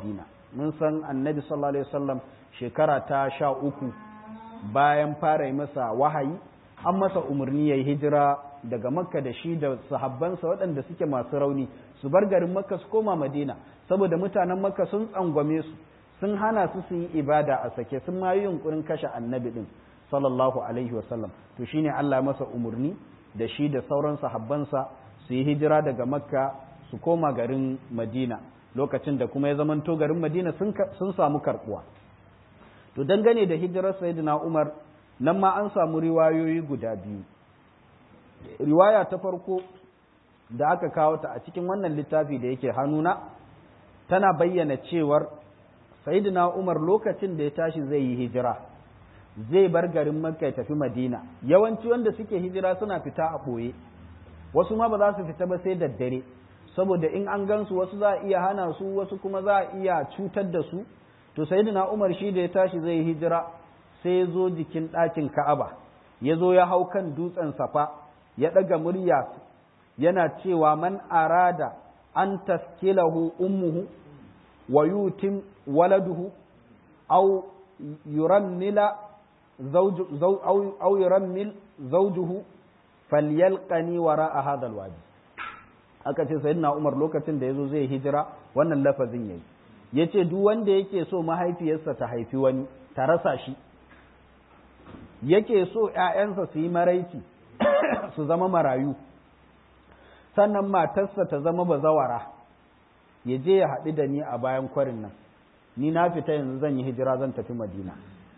mun san annabi sallallahu alaihi wasallam shekara ta sha uku bayan fara yi masa wahayi an masa umarni ya yi hijira daga makka da shi da sahabbansa waɗanda suke masu rauni su bar garin makka su koma madina saboda mutanen makka sun tsangwame su sun hana su su yi ibada a sake sun ma yi yunkurin kashe annabi din sallallahu alaihi wasallam to shine Allah ya masa umarni da shi da sauran sahabbansa su yi hijira daga makka su koma garin madina lokacin da kuma ya zamanto garin madina sun samu karbuwa to dangane da hijirar sayyidina umar nan ma an samu riwayoyi guda biyu riwaya ta farko da aka kawo ta a cikin wannan littafi da yake hannuna tana bayyana cewar sayyidina umar lokacin da ya tashi zai yi hijira zai bar garin makka ya tafi madina yawanci wanda suke hijira suna fita a ɓoye wasu ma ba za su fita ba sai da dare saboda in an gansu wasu za a iya hana su wasu kuma za a iya cutar da su to sayyidina umar shi da ya tashi zai yi hijira sai ya zo jikin ɗakin ka'aba ya zo ya hau kan dutsen safa ya ɗaga murya yana cewa man arada an taskilahu ummuhu wa yutim waladuhu aw yurammila zawju aw yurammil zawjuhu falyalqani wara'a hadha alwadi aka ce sayyidina Umar lokacin da yazo zai hijira wannan lafazin yayi yace duk wanda yake so mahaifiyarsa ta haifi wani ta rasa shi yake so ƴaƴansa su yi maraici su zama marayu sannan matarsa ta zama bazawara ya je ya haɗu da ni a bayan kwarin nan ni na fita yanzu zan yi hijira zan tafi madina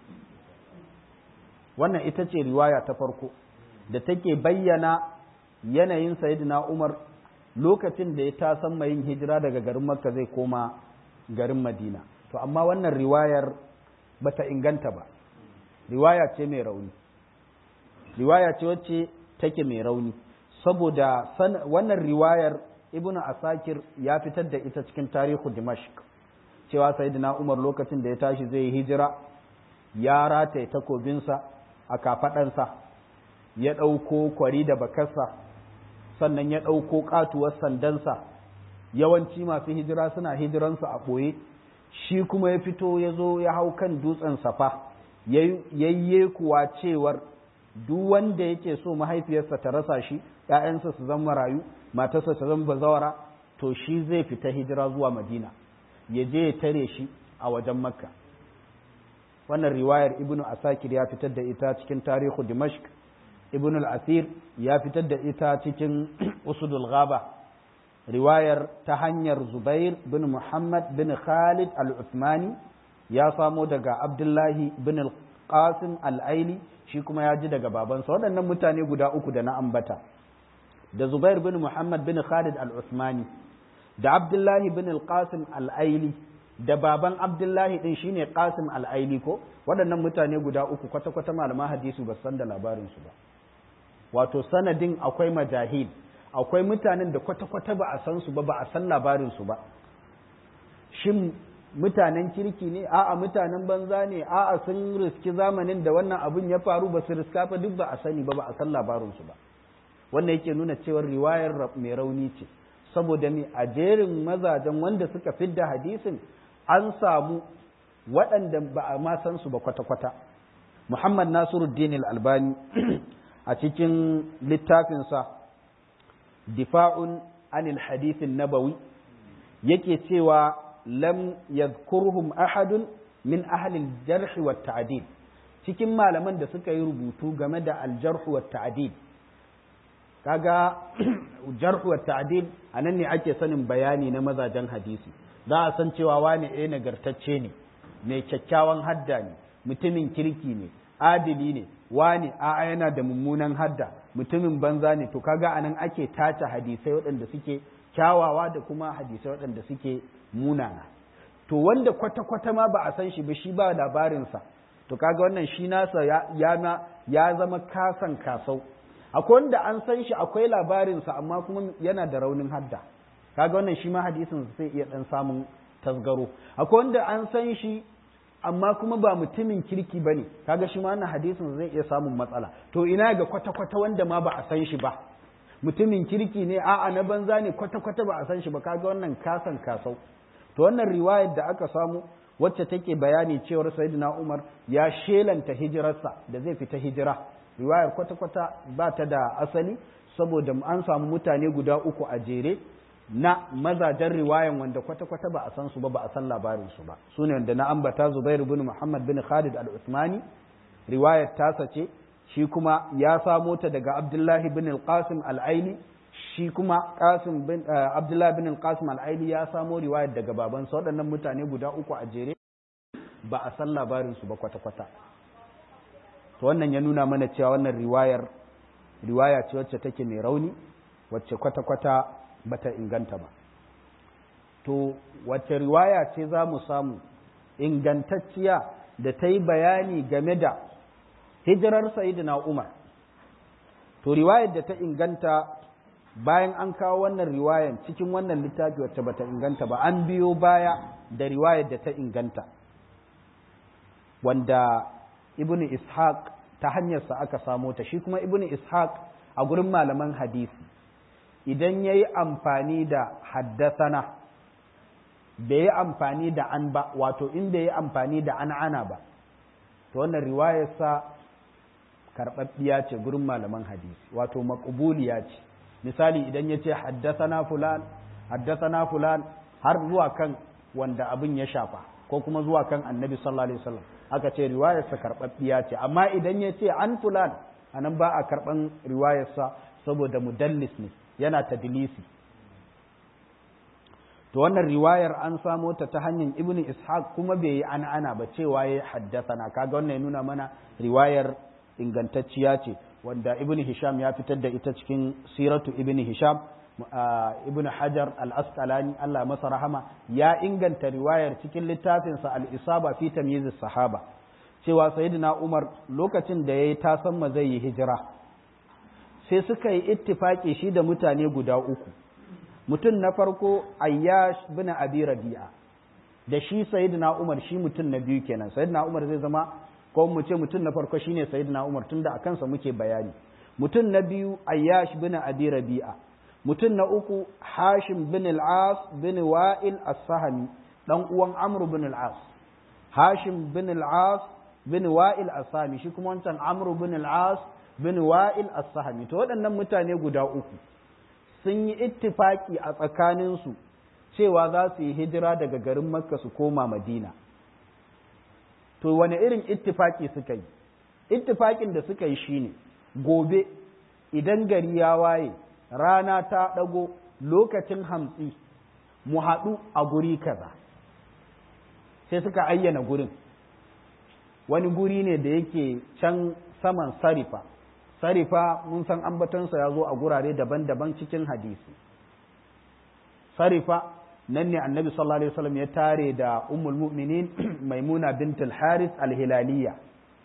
wannan ita ce riwaya ta farko da take bayyana yanayin sayyidina umar lokacin da ya tasan mai yin hijira daga garin makka zai koma garin madina to amma wannan riwayar bata inganta ba riwaya ce mai rauni riwaya ce wacce take mai rauni saboda wannan riwayar ibnu asakir ya fitar da ita cikin tarihu dimashq cewa sayyidina umar lokacin da ya tashi zai yi hijira ya rataye takobinsa a kafaɗansa ya ɗauko kwari da bakarsa sannan ya ɗauko ƙatuwar sandansa yawanci masu hijira suna hijiransu a ɓoye shi kuma ya fito ya zo ya hau kan dutsen safa yayye kuwa cewar duk wanda yake so mahaifiyarsa ta rasa shi ‘ya'yansa su zama rayu matarsa ta zama bazawara to shi zai fita hijira zuwa madina ya je ya tare shi a wajen makka wannan riwayar ibnu asakir ya fitar da ita cikin tarihu dimashq ibnu al-asir ya fitar da ita cikin usudul ghaba riwayar ta hanyar zubair bin muhammad bin khalid al-uthmani ya samo daga abdullahi bin al-qasim al-aili shi kuma ya ji daga babansa waɗannan mutane guda uku da na ambata da zubair bin muhammad bin khalid al-uthmani da abdullahi bin al-qasim al-aili da baban abdullahi din shine qasim al-aili ko waɗannan mutane guda uku kwata-kwata malaman hadisi ba san da labarin su ba wato sanadin akwai majahil akwai mutanen da kwata-kwata ba a san su ba ba a san labarin su ba shin mutanen kirki ne a'a mutanen banza ne a'a sun riski zamanin da wannan abun ya faru ba su riska fa duk ba a sani ba ba a san labarin su ba wannan yake nuna cewa riwayar mai rauni ce saboda ne a jerin mazajen wanda suka fidda hadisin an samu waɗanda ba a ma san su ba kwata-kwata Muhammad Nasiruddin al-Albani a cikin littafinsa Difa'un anil hadithin nabawi yake cewa lam yadhkurhum ahadun min ahli al-jarh wa ta'dil cikin malaman da suka yi rubutu game da al-jarh wa ta'dil kaga jarh wa ta'dil anan ne ake sanin bayani na mazajen hadisi za a san cewa wani eh nagartacce ne mai kyakkyawan hadda ne mutumin kirki ne adili ne wani a yana da mummunan hadda mutumin banza ne to kaga anan ake tace hadisai waɗanda suke kyawawa da kuma hadisai waɗanda suke munana to wanda kwata-kwata ma ba a san shi ba shi ba labarinsa to kaga wannan shi nasa ya, ya, ya zama kasan kasau akwai wanda an san shi akwai labarinsa amma kuma yana da raunin hadda kaga wannan shi ma hadisin sai iya dan samun tasgaro akwai wanda an san shi amma kuma ba mutumin kirki bane kaga shi ma wannan hadisin zai iya samun matsala to ina ga kwata-kwata wanda ma ba a san shi ba mutumin kirki ne a'a na banza ne kwata-kwata ba a san shi ba kaga wannan kasan kasau to wannan riwayar da aka samu wacce take bayani cewar sayyidina Umar ya shelanta hijirarsa da zai fita hijira, riwayar kwata-kwata ba ta da asali saboda an samu mutane guda uku a jere na mazajen riwayan wanda kwata-kwata ba a san su ba ba a san labarin su ba, su ne wanda na ambata Zubair bin Muhammad bin Khalid al-Uthmani, riwayar tasa ce, shi kuma ya samo ta daga Abdullahi bin al-Qasim al-Aili, shi kuma Qasim bin Abdullahi bin al-Qasim al-Aili ya samo riwayar daga babansa. Waɗannan mutane guda uku a jere ba a san labarin su ba kwata-kwata. To wannan ya nuna mana cewa wannan riwayar riwaya ce wacce take mai rauni, wacce kwata-kwata bata inganta ba. To wacce riwaya ce za mu samu ingantacciya da ta yi bayani game da hijirar Sayyidina Umar? To riwayar da ta inganta bayan an kawo wannan riwayan cikin wannan littafi wacce bata inganta ba, an biyo baya da riwayar da ta inganta wanda Ibn Ishaq ta hanyarsa aka samo ta. Shi kuma Ibn Ishaq a gurin malaman hadisi idan ya yi amfani da haddasana bai yi amfani da an ba, wato in bai yi amfani da an ana ba, to wannan riwayarsa karɓaɓɓiya ce gurin malaman hadisi, wato maƙubuliya ce. Misali idan ya ce haddasana fulan haddasana fulan har zuwa kan wanda abin ya shafa ko kuma zuwa kan annabi sallallahu alaihi wasallam, aka ce riwayarsa karɓaɓɓiya ce. Amma idan ya ce an fulan, anan ba a karɓan riwayarsa saboda mudallis ne, yana tadlisi. To wannan riwayar an samo ta ta hanyar Ibn Ishaq kuma bai yi ana ana ba, cewa ya haddasana. Kaga wannan ya nuna mana riwayar ingantacciya ce, wanda Ibn Hisham ya fitar da ita cikin siratu Ibn Hisham. Ibn Hajar al-Asqalani Allah masa rahama ya inganta riwayar cikin littafinsa al-Isaba fi tamyiz sahaba, cewa sayyidina Umar lokacin da yayi tasamma zai yi hijira sai suka yi ittifaki shi da mutane guda uku. Mutum na farko Ayyash bin Abi Rabi'a, da shi sayyidina Umar shi mutum na biyu kenan. Sayyidina Umar zai zama, ko mu ce mutum na farko shine sayyidina Umar tunda a kansa muke bayani. Mutum na biyu Ayyash bin Abi Rabi'a, mutum na uku Hashim bin al-As bin Wa'il as-Sahmi, dan uwan Amr bin al-As. Hashim bin al-As bin Wa'il as-Sahmi, shi kuma wancan Amr bin al-As bin Wa'il as-Sahmi. To waɗannan mutane guda uku sun yi ittifaki a tsakaninsu cewa za su yi hijira daga garin Makka su koma Madina. To wane irin ittifaki suka yi? Ittifakin da suka yi shine gobe idan gari ya waye, rana ta ɗago, lokacin hantsi, mu haɗu a guri kaza. Sai suka ayyana gurin. Wani guri ne da yake can saman Sarifa. Sarifa mun san ambatonsa ya zo a gurare daban-daban cikin hadisi. Sarifa nan ne annabi sallallahu alaihi wasallam ya tare da ummul mu'minin Maimuna bintul Harith al-Hilaliya.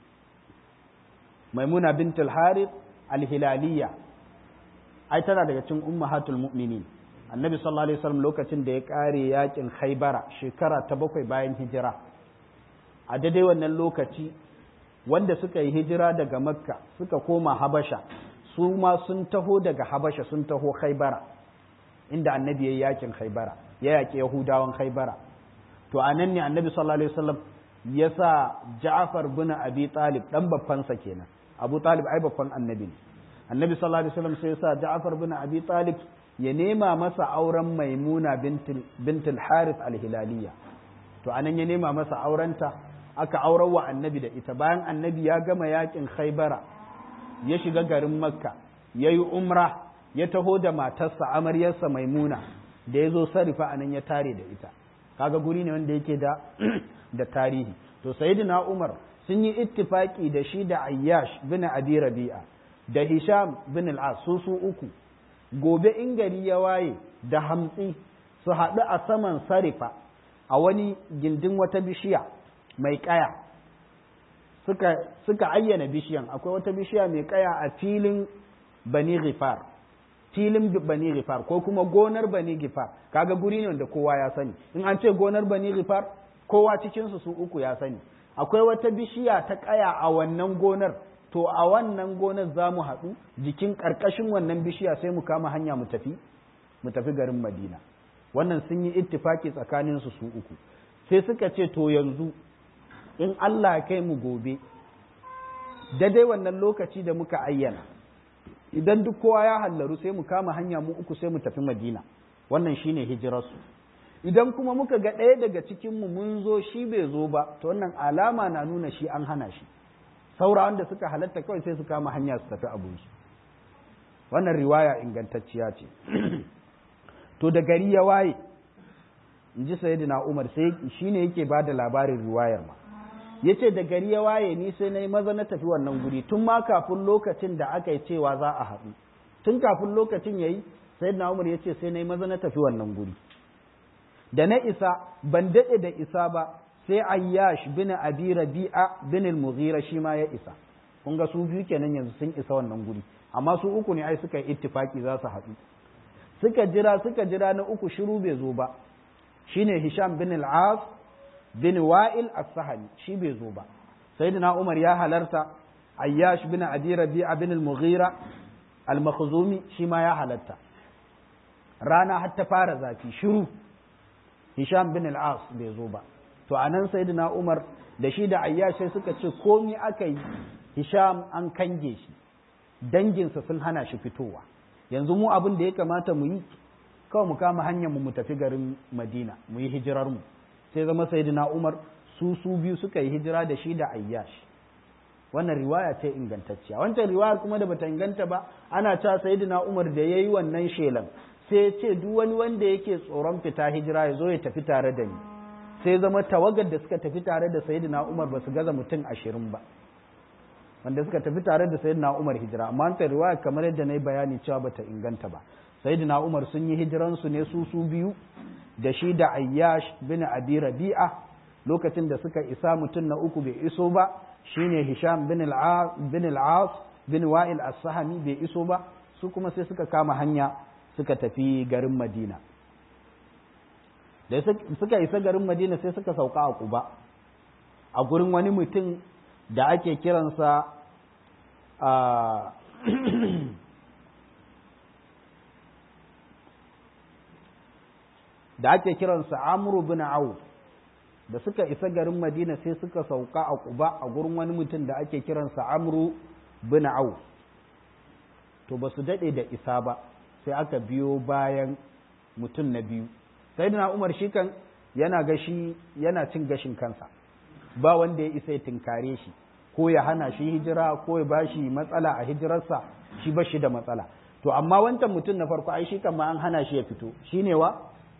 Maimuna bintul Harith al-Hilaliya ai tana daga cikin ummahatul mu'minin. Annabi sallallahu alaihi wasallam lokacin da ya kare yakin Khaibara shekara ta bakwai bayan hijira, a daidai wannan lokaci wanda suka yi hijira daga Makka suka koma Habasha, su ma sun taho daga Habasha sun taho Khaibara, inda annabi ya yi yakin Khaibara, ya yaƙi Yahudawan Khaibara. To a nan ne annabi sallallahu alaihi wasallam ya sa Ja'far bin Abi Talib, dan babbansa kenan. Abu Talib ai babban annabi ne. Annabi sallallahu alaihi wasallam sai ya sa Ja'far bin Abi Talib ya nema masa auren Maimuna bintul bintul Harith al-Hilaliya. To anan ya nema masa aurenta, aka aurar wa annabi da ita. Bayan annabi ya gama yakin Khaibara, ya shiga garin Makka, ya yi umra, ya taho da matarsa amaryarsa Maimuna, da ya zo Sarifa anan ya tare da ita. Kaga guri ne wanda yake da da tarihi. To sayyidina Umar sun yi ittifaki da shi da Ayyash bin Abi Rabi'a da Hisham bin al-As, su su uku, gobe in gari ya waye da hamtsi su haɗu a saman Sarifa a wani gindin wata bishiya mai kaya. Suka, suka ayyana bishiyan, akwai wata bishiya mai kaya a filin Bani Ghifar, filin Bani Ghifar ko kuma gonar Bani Ghifar. Kaga guri ne wanda kowa ya sani. In an ce gonar Bani Ghifar, kowa cikinsu su uku ya sani. Akwai wata bishiya ta kaya a wannan gonar, to a wannan gonar za mu haɗu jikin ƙarƙashin wannan bishiya sai mu kama hanya mu tafi mu tafi garin Madina. wannan sun yi ittifaki tsakaninsu su uku sai suka ce to yanzu in Allah ya kai mu gobe daidai wannan lokaci da muka ayyana idan duk kowa ya hallaru sai mu kama hanya mu uku sai mu tafi Madina wannan shine hijirarsu idan kuma muka ga ɗaya daga cikinmu mun zo shi bai zo ba to wannan alama na nuna shi an hana shi saura wanda suka halatta kawai sai su kama hanya su tafi abunsu wannan riwaya ingantacciya ce to da gari ya waye in ji sayyidina Umar sai shine yake ba da labarin riwayar ma yace da gari ya waye ni sai na yi maza na tafi wannan guri tun ma kafin lokacin da aka yi cewa za a haɗu tun kafin lokacin yayi sayyidina Umar yace sai na yi maza na tafi wannan guri da na isa ban daɗe da isa ba sai Ayyash bin Abi Rabi'a bin al-Mughira shi ma ya isa kun ga su biyu kenan yanzu sun isa wannan guri amma su uku ne ai suka yi ittifaki za su haɗu suka jira suka jira na uku shiru bai zo ba shine Hisham bin al-As bin Wa'il as-Sahmi shi bai zo ba sayyidina Umar ya halarta Ayyash bin Abi Rabi'a bin al-Mughira al-Makhzumi shi ma ya halarta rana har ta fara zafi shiru Hisham bin al-As bai zo ba to anan sayyidina Umar da shi da Ayyash sai suka ce komai aka yi Hisham an kange shi danginsa sun hana shi fitowa yanzu mu abin da ya kamata mu yi kawai mu kama hanyar mu mu tafi garin Madina mu yi hijirar mu sai zama sayyidina Umar su su biyu suka yi hijira da shi da Ayyash wannan riwaya ce ingantacciya wancan riwayar kuma da bata inganta ba ana cewa sayyidina Umar da yayi wannan shelan sai ya ce duk wani wanda yake tsoron fita hijira ya zo ya tafi tare da ni sai zama tawagar da suka tafi tare da sayyidina Umar ba su gaza mutum ashirin ba wanda suka tafi tare da sayyidina Umar hijira amma ta riwaya kamar yadda na yi bayani cewa bata inganta ba sayyidina Umar sun yi hijiran su ne su su biyu da shi da Ayyash bin Abi Rabi'a lokacin da suka isa mutum na uku bai iso ba shine Hisham bin al-As bin al-As bin Wa'il as-Sahmi bai iso ba su kuma sai suka kama hanya suka tafi garin Madina da suka isa garin Madina sai suka sauka a Quba a gurin wani mutum da ake kiransa a da ake kiransa Amru bin Auf da suka isa garin Madina sai suka sauka a Quba a gurin wani mutum da ake kiransa Amru bin Auf to ba su daɗe da isa ba sai aka biyo bayan mutum na biyu sayyidina Umar shi kan yana gashi yana cin gashin kansa ba wanda ya isa ya tinkare shi ko ya hana shi hijira ko ya bashi matsala a hijirarsa shi ba shi da matsala to amma wancan mutum na farko ai shi kan ma an hana shi ya fito shine wa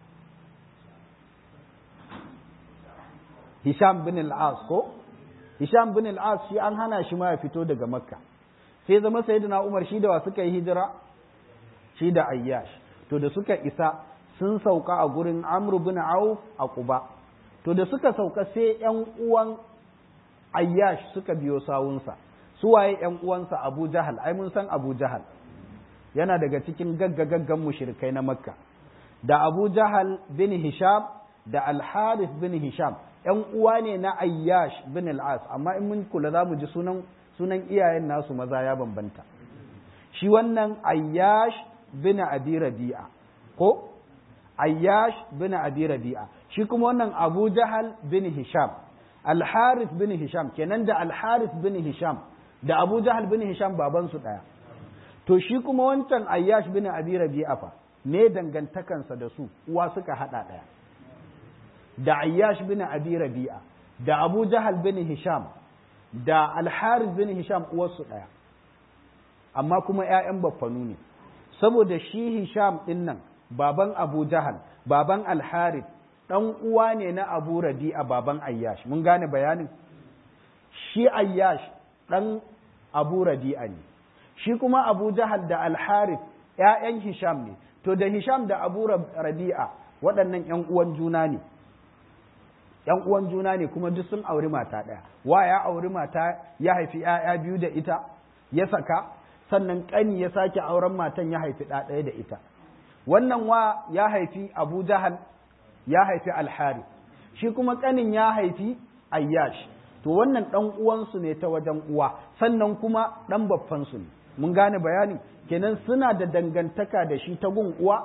Hisham bin al-As ko Hisham bin al-As shi an hana shi ma ya fito daga Makka sai zama sayyidina Umar shi da wa suka yi hijira shi da Ayyash to da suka isa sun sauka a gurin Amr bin Auf a Quba to da suka sauka sai ƴan uwan Ayyash suka biyo sawunsa su waye ƴan uwansa Abu Jahal ai mun san Abu Jahal yana daga cikin gaggagaggan mushrikai na Makka da Abu Jahal bin Hisham da Al-Harith bin Hisham ƴan uwa ne na Ayyash bin Al-As amma in mun kula za mu ji sunan sunan iyayen nasu maza ya bambanta shi wannan Ayyash bin Abi Rabi'a ko Ayyash bin Abi Rabi'a shi kuma wannan Abu Jahal bin Hisham Al-Harith bin Hisham kenan da Al-Harith bin Hisham da Abu Jahal bin Hisham baban su daya to shi kuma wancan Ayyash bin Abi Rabi'a fa me dangantakansa da su uwa suka hada daya da Ayyash bin Abi Rabi'a da Abu Jahal bin Hisham da Al-Harith bin Hisham uwarsu daya amma kuma ƴaƴan baffanu ne saboda shi Hisham din nan baban Abu Jahal baban Al-Harith dan uwa ne na Abu Rabi'a baban Ayyash mun gane bayanin shi Ayyash dan Abu Rabi'a ne shi kuma Abu Jahal da Al-Harith ƴaƴan Hisham ne to da Hisham da Abu Rabi'a waɗannan ƴan uwan juna ne ƴan uwan juna ne kuma duk sun auri mata ɗaya wa ya auri mata ya haifi ƴaƴa biyu da ita ya saka sannan ƙani ya sake auren matan ya haifi ɗa ɗaya da ita wannan wa ya haifi Abu Jahal ya haifi Al-Harith shi kuma ƙanin ya haifi Ayyash to wannan ɗan uwansu ne ta wajen uwa sannan kuma ɗan baffansu ne mun gane bayani kenan suna da dangantaka da shi ta gun uwa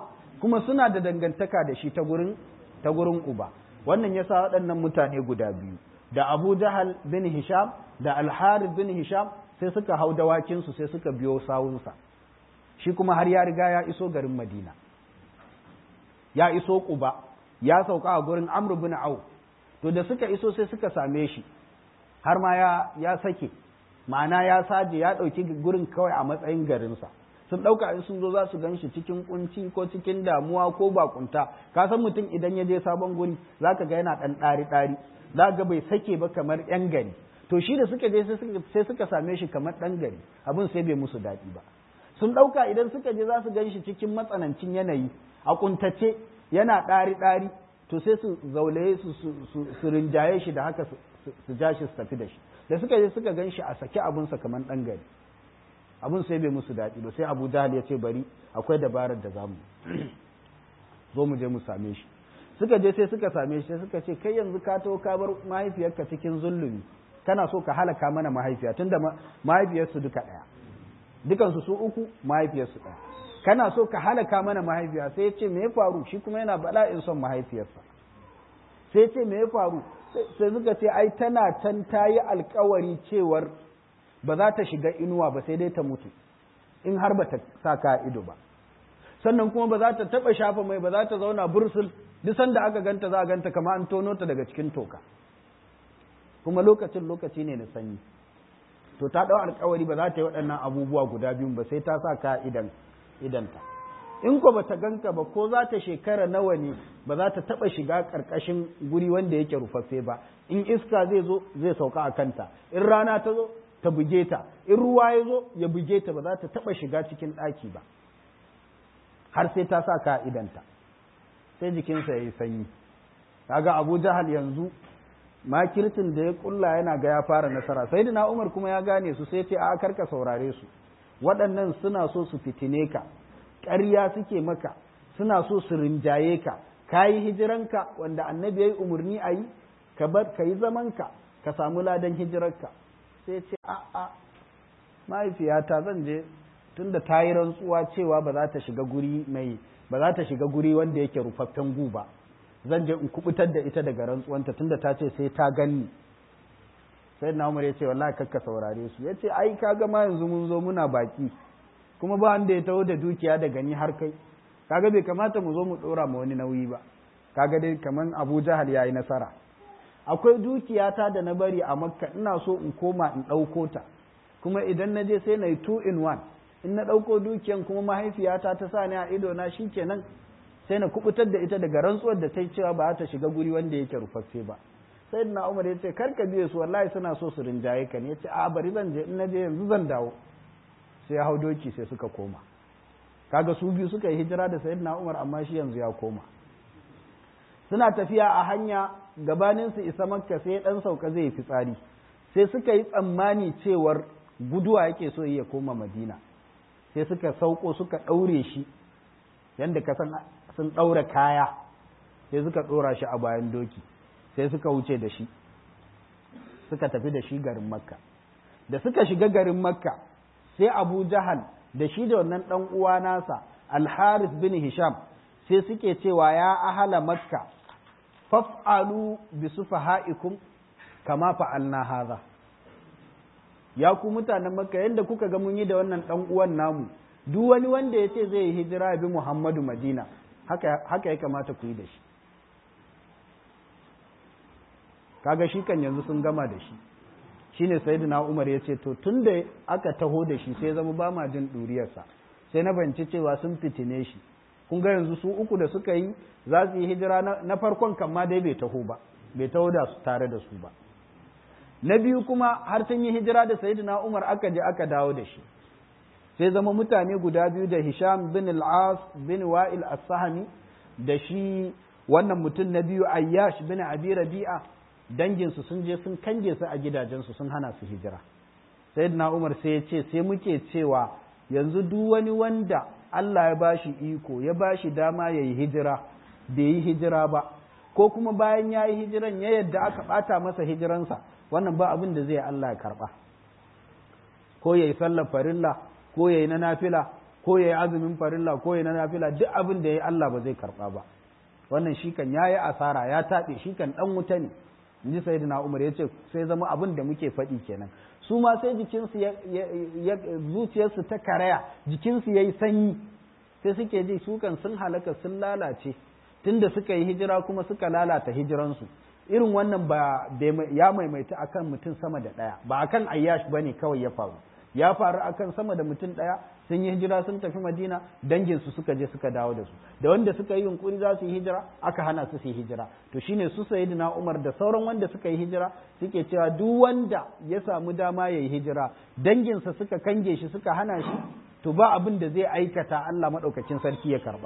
kuma suna da dangantaka da shi ta gurin ta gurin uba. Wannan yasa waɗannan mutane guda biyu da Abu Jahal bin Hisham da Al-Harith bin Hisham sai suka hau dawakin su sai suka biyo sawunsa, shi kuma har ya riga ya iso garin Madina, ya iso Quba, ya sauka a gurin Amr bin Auf. To da suka iso sai suka same shi har ma ya ya sake, ma'ana ya saje, ya ɗauki gurin kawai a matsayin garinsa. Sun ɗauka in sun zo za su gan shi cikin kunci ko cikin damuwa ko bakunta. Ka san mutum idan ya je sabon guri za ka ga yana ɗan ɗari-ɗari, za ga bai sake ba kamar ‘yan gari. To shi da suka je sai suka same shi kamar ɗan gari, abin sai bai musu daɗi ba. Sun ɗauka idan suka je za su gan shi cikin matsanancin yanayi, a kuntace yana ɗari-ɗari, to sai su zaulaye su su rinjaye shi da haka su ja shi su tafi da shi. Da suka je suka gan shi a sake abinsa kamar ɗan gari, abin sai bai musu daɗi ba. Sai Abu Jahal ya ce bari akwai dabarar da zamu zo mu je mu same shi. Suka je sai suka same shi sai suka ce kai yanzu ka to ka bar mahaifiyarka cikin zulumi, kana so ka halaka mana mahaifiya tunda mahaifiyarsu duka ɗaya, dukansu su uku mahaifiyarsu ɗaya, kana so ka halaka mana mahaifiya. Sai ya ce me ya faru? Shi kuma yana bala'in son mahaifiyarsa. Sai ya ce me ya faru? Sai suka ce ai tana can ta yi alkawari cewar ba za ta shiga inuwa ba sai dai ta mutu in har ba ta sa ka ido ba, sannan kuma ba za ta taɓa shafa mai, ba za ta zauna bursul, duk sanda aka ganta za a ganta kama an tono ta daga cikin toka, kuma lokacin lokaci ne na sanyi. To ta ɗau alkawari ba za ta yi waɗannan abubuwa guda biyun ba sai ta sa ka idan idanta. In ko ba ta ganka ba ko za ta shekara nawa ne ba za ta taɓa shiga ƙarƙashin guri wanda yake rufaffe ba. In iska zai zo zai sauka a kanta, in rana ta zo ta buge ta, in ruwa ya zo ya buge ta, ba za ta taɓa shiga cikin ɗaki ba har sai ta sa ka idanta. Sai jikinsa ya yi sanyi. Kaga Abu Jahal yanzu makircin da ya kulla yana ga ya fara nasara. Sayyidina Umar kuma ya gane su sai ce a karka saurare su, waɗannan suna so su fitine ka, ƙarya suke maka, suna so su rinjaye ka, ka yi hijiranka wanda annabi ya yi umarni a yi, ka bar ka yi zamanka ka samu ladan hijirarka. Sai ce a'a mahaifiyata zan je tunda ta yi rantsuwa cewa ba za ta shiga guri mai ba za ta shiga guri wanda yake rufaffen gu ba, zan je in kubutar da ita daga rantsuwanta tunda ta ce sai ta ganni. Sai na Umar ya ce wallahi kakka saurare su, ya ce ai kaga ma yanzu mun zo muna baki kuma ba wanda ya taho da dukiya da gani har kai, kaga bai kamata mu zo mu dora ma wani nauyi ba. Kaga dai kaman Abu Jahal yayi nasara. Akwai dukiyata da na bari a Makka, ina so in koma in ɗauko ta, kuma idan na je sai na yi two in one, in na ɗauko dukiyan kuma mahaifiyata ta sa ni a ido na shi kenan sai na kubutar da ita daga rantsuwar da ta yi cewa ba ta shiga guri wanda yake rufaffe ba. Sai na Umar ya ce kar ka biye su, wallahi suna so su rinjaye ka ne. Ya ce a bari zan je, in na je yanzu zan dawo. Sai ya hau doki sai suka koma. Kaga su biyu suka yi hijira da Sayyidina Umar, amma shi yanzu ya koma. Suna tafiya a hanya gabanin su isa Makka sai dan sauka zai fitsari, sai suka yi tsammani cewar guduwa yake so ya koma Madina, sai suka sauko suka ɗaure shi yadda ka san sun ɗaura kaya, sai suka ɗora shi a bayan doki, sai suka wuce da shi suka tafi da shi garin Makka. Da suka shiga garin Makka sai Abu Jahal da shi da wannan ɗan uwa nasa Al-Harith bin Hisham sai suke cewa ya ahala Makka faf'alu bi sufaha'ikum kama fa'alna hadha. Ya ku mutanen Makka, yadda kuka ga mun yi da wannan ɗan uwan namu, duk wani wanda ya ce zai yi hijira bi Muhammadu Madina, haka haka ya kamata ku yi da shi. Kaga shi kan yanzu sun gama da shi. Shine Sayyidina Umar ya ce to tun da aka taho da shi sai zama ba ma jin ɗuriyarsa, sai na banci cewa sun fitine shi. Kun ga yanzu su uku da suka yi za su yi hijira na farkon kan ma dai bai taho ba, bai taho da su tare da su ba. Na biyu kuma har sun yi hijira da Sayyidina Umar aka je aka dawo da shi. Sai zama mutane guda biyu da Hisham bin al-As bin Wa'il as-Sahmi da shi wannan mutum na biyu Ayyash bin Abi Rabi'a, danginsu sun je sun kange su a gidajensu sun hana su hijira. Sayyidina Umar sai ya ce sai muke cewa yanzu duk wani wanda Allah ya bashi iko ya bashi dama ya yi hijira bai yi hijira ba, ko kuma bayan ya yi hijiran ya yadda aka ɓata masa hijiransa, wannan ba abin da zai Allah ya karɓa. Ko ya yi sallar farilla ko ya yi na nafila ko ya yi azumin farilla ko ya na nafila duk abin da ya yi Allah ba zai karɓa ba wannan shi kan ya yi asara ya taɓe shi kan ɗan wuta ne in ji sayyidina Umar ya ce sai zama abin da muke faɗi kenan su ma sai jikinsu ya zuciyarsu ta karaya jikinsu ya yi sanyi sai suke ji su kan sun halaka sun lalace tunda suka yi hijira kuma suka lalata hijiransu irin wannan ba ya maimaita akan mutum sama da ɗaya ba akan ayyash bane kawai ya faru ya faru akan sama da mutum ɗaya sun yi hijira sun tafi madina danginsu suka je suka dawo da su da wanda suka yi yunkuri za su yi hijira aka hana su su yi hijira to shine su sayyidina umar da sauran wanda suka yi hijira suke cewa duk wanda ya samu dama ya yi hijira danginsa suka kange shi suka hana shi to ba abin da zai aikata Allah maɗaukacin sarki ya karba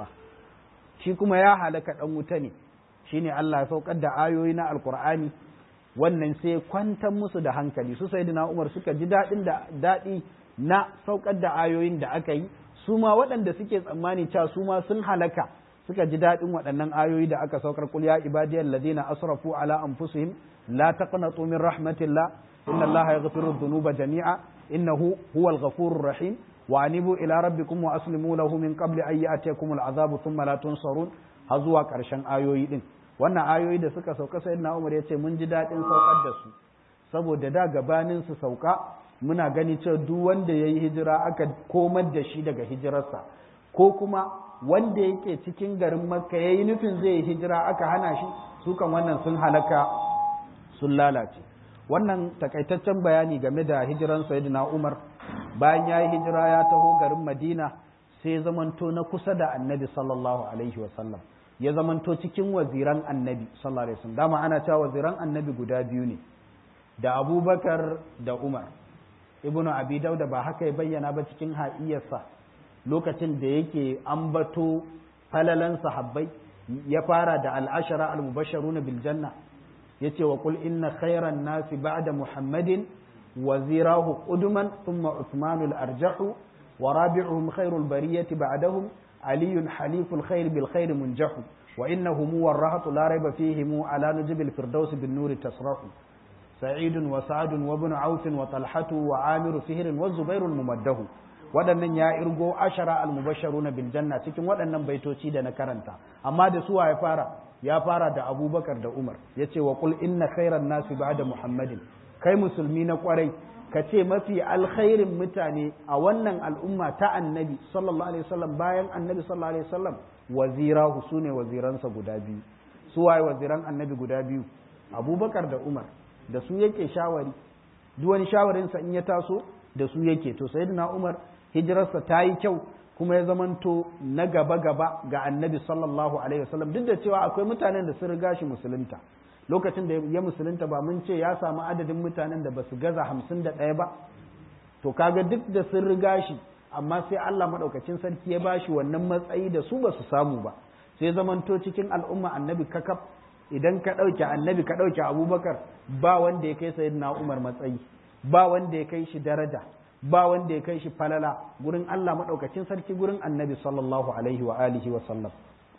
shi kuma ya halaka ɗan wuta ne shine Allah ya saukar da ayoyi na alkur'ani wannan sai kwantar musu da hankali su sayyidina Umar suka ji daɗin da daɗi na saukar da ayoyin da aka yi su ma waɗanda suke tsammani cewa su ma sun halaka suka ji daɗin waɗannan ayoyi da aka saukar kul ya ibadiyal ladina asrafu ala anfusihim la taqnatu min rahmatillah inna allaha yaghfiru dhunuba jami'a innahu huwal ghafurur rahim wa anibu ila rabbikum wa aslimu lahu min qabli an ya'tiyakum al'azabu thumma la tunsarun har zuwa ƙarshen ayoyi din wannan ayoyi da suka sauka sayyidina Umar ya ce mun ji daɗin saukar da su saboda da gabanin su sauka muna gani cewa duk wanda ya yi hijira aka komar da shi daga hijirarsa ko kuma wanda yake cikin garin makka ya yi nufin zai yi hijira aka hana shi su kan wannan sun halaka sun lalace wannan takaitaccen bayani game da hijiran sayyidina Umar bayan ya yi hijira ya taho garin Madina sai zamanto na kusa da annabi sallallahu alaihi wasallam ya zamanto cikin waziran annabi sallallahu alaihi wasallam dama ana cewa waziran annabi guda biyu ne da Abubakar da Umar ibnu Abi Dauda ba haka ya bayyana ba cikin ha'iyarsa lokacin da yake ambato falalan sahabbai ya fara da al-ashara al-mubashsharuna bil janna yace wa qul inna khayran nasi ba'da muhammadin wazirahu quduman thumma uthman al-arjahu wa rabi'uhum khayrul bariyati ba'dahum علي حليف الخير بالخير منجح وإنهم والرهط لا ريب فيهم على نجب الفردوس بالنور تصرح سعيد وسعد وابن عوف وطلحة وعامر فهر والزبير الممده waɗannan ya irgo ashara almubasharuna bil janna cikin waɗannan baitoci da na karanta amma da suwa ya fara ya fara da Abubakar da Umar yace wa qul inna khairan nasi ba'da Muhammadin kai musulmi na kwarai ka ce mafi alkhairin mutane a wannan al'umma ta annabi sallallahu alaihi wasallam bayan annabi sallallahu alaihi wasallam wazirahu sune waziransa guda biyu su waye waziran annabi guda biyu Abubakar da Umar da su yake shawari duk wani shawarinsa in ya taso da su yake to sayyidina Umar hijirarsa ta yi kyau kuma ya zamanto na gaba gaba ga annabi sallallahu alaihi wasallam duk da cewa akwai mutanen da sun riga shi musulunta lokacin da ya musulunta ba mun ce ya samu adadin mutanen da ba su gaza hamsin da ɗaya ba to kaga duk da sun riga shi amma sai Allah maɗaukacin sarki ya bashi wannan matsayi da su ba su samu ba sai zamanto cikin al'umma annabi kakaf idan ka ɗauke annabi ka ɗauke abubakar ba wanda ya kai sayyidina umar matsayi ba wanda ya kai shi daraja ba wanda ya kai shi falala gurin Allah maɗaukacin sarki gurin annabi sallallahu alaihi wa alihi wa sallam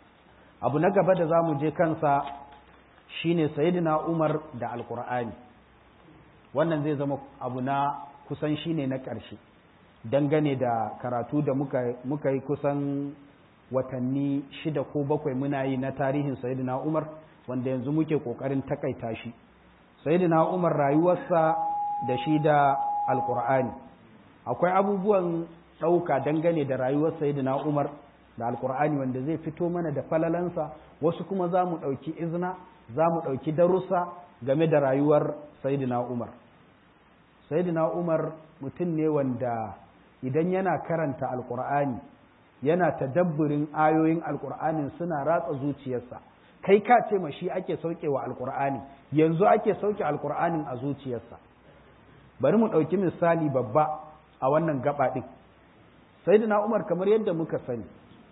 abu na gaba da zamu je kansa shine sayyidina Umar da alqur'ani wannan zai zama abu na kusan shine na ƙarshe dangane da karatu da muka muka yi kusan watanni shida ko bakwai muna yi na tarihin sayyidina Umar wanda yanzu muke kokarin takaita shi sayyidina Umar rayuwarsa da shi da alqur'ani akwai abubuwan ɗauka dangane da rayuwar sayyidina Umar da alqur'ani wanda zai fito mana da falalansa wasu kuma za mu ɗauki izina za mu ɗauki darussa game da rayuwar Sayyidina Umar. Sayyidina Umar mutum ne wanda idan yana karanta Alƙur'ani yana tadabburin ayoyin Alƙur'anin suna ratsa zuciyarsa. Kai ka ce ma shi ake saukewa Alƙur'ani, yanzu ake sauke Alƙur'anin a zuciyarsa. Bari mu ɗauki misali babba a wannan gaba ɗin. Sayyidina Umar kamar yadda muka sani,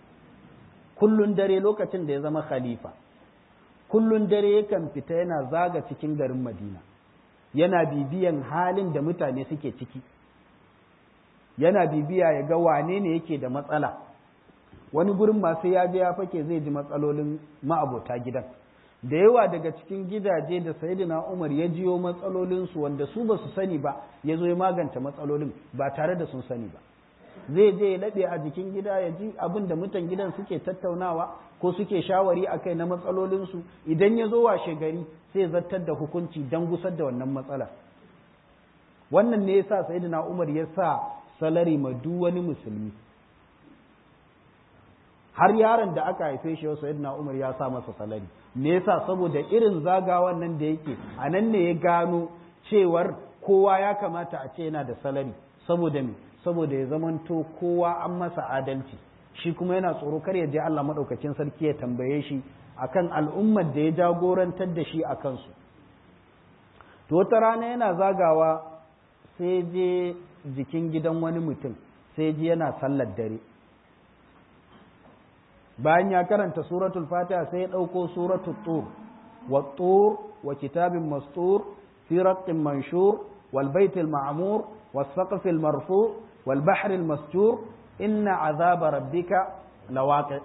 kullun dare lokacin da ya zama khalifa. kullun dare yakan fita yana zaga cikin garin Madina yana bibiyan halin da mutane suke ciki yana bibiya ya ga wane ne yake da matsala wani gurin ma sai ya je ya fake zai ji matsalolin ma'abota gidan da yawa daga cikin gidaje da sayyidina Umar ya jiyo matsalolin su wanda su ba su sani ba ya zo ya magance matsalolin ba tare da sun sani ba zai je ya laɓe a jikin gida ya ji abin da mutan gidan suke tattaunawa ko suke shawari a kai na matsalolinsu, idan ya zo washe gari sai zartar da hukunci don gusar da wannan matsala. Wannan ne ya sa Sayyidina Umar ya sa salari ma duk wani musulmi, har yaron da aka haife shi Sayyidina Umar ya sa masa salari. Me yasa? Saboda irin zagawan nan da yake, a nan ne ya gano cewar kowa ya kamata a ce yana da salari. Saboda me? Saboda ya zamanto kowa an masa adalci, shi kuma yana tsoro kar ya je Allah maɗaukacin sarki ya tambaye shi akan al'ummar da ya jagorantar da shi a kansu. To wata rana yana zagawa sai je jikin gidan wani mutum, sai je yana sallar dare. Bayan ya karanta suratul Fatiha sai ya ɗauko suratul Tur, wa Tur wa kitabin mastur fi raqqin manshur wal baitil ma'mur was saqfil marfu wal bahril masjur inna azaba rabbika lawaqi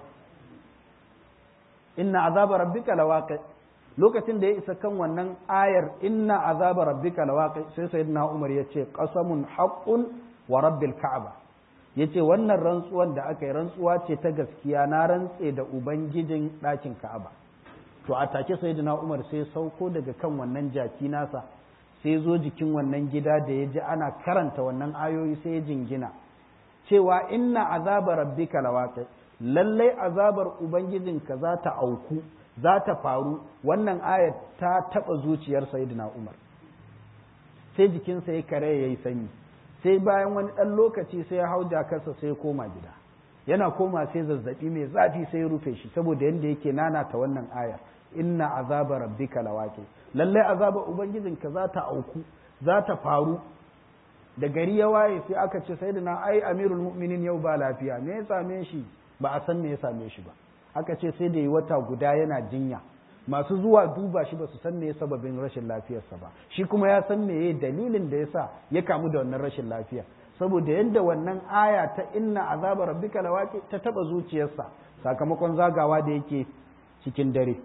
inna azaba rabbika lawaqi. Lokacin da ya isa kan wannan ayar inna azaba rabbika lawaqi, sai sayyidina Umar ya ce qasamun haqqun wa rabbil ka'aba, ya ce wannan rantsuwan da aka yi rantsuwa ce ta gaskiya, na rantse da ubangijin ɗakin ka'aba. To a take sayyidina Umar sai sauko daga kan wannan jaki nasa, sai zo jikin wannan gida da ya ji ana karanta wannan ayoyi, sai ya jingina cewa inna azaba rabbika lawaqi, lallai azabar ubangijinka za ta auku, za ta faru. Wannan ayat ta taba zuciyar sayyidina Umar, sai jikinsa ya kare yayi sanyi. Sai bayan wani ɗan lokaci sai ya hau jakarsa sai ya koma gida, yana koma sai zazzabi mai zafi sai ya rufe shi, saboda yadda yake nanata wannan ayar inna azaba rabbika lawaqi, lallai azaba ubangijinka za ta auku, za ta faru. Da gari ya waye sai aka ce sayyidina ai amirul mu'minin yau ba lafiya, me ya same shi? Ba a san me ya same shi ba. Aka ce sai da yi wata guda yana jinya, masu zuwa duba shi ba su san me ya sababin rashin lafiyarsa ba, shi kuma ya san me ya dalilin da yasa ya kamu da wannan rashin lafiya, saboda yadda wannan aya ta inna azaba rabbika lawaqi ta taba zuciyarsa sakamakon zagawa da yake cikin dare.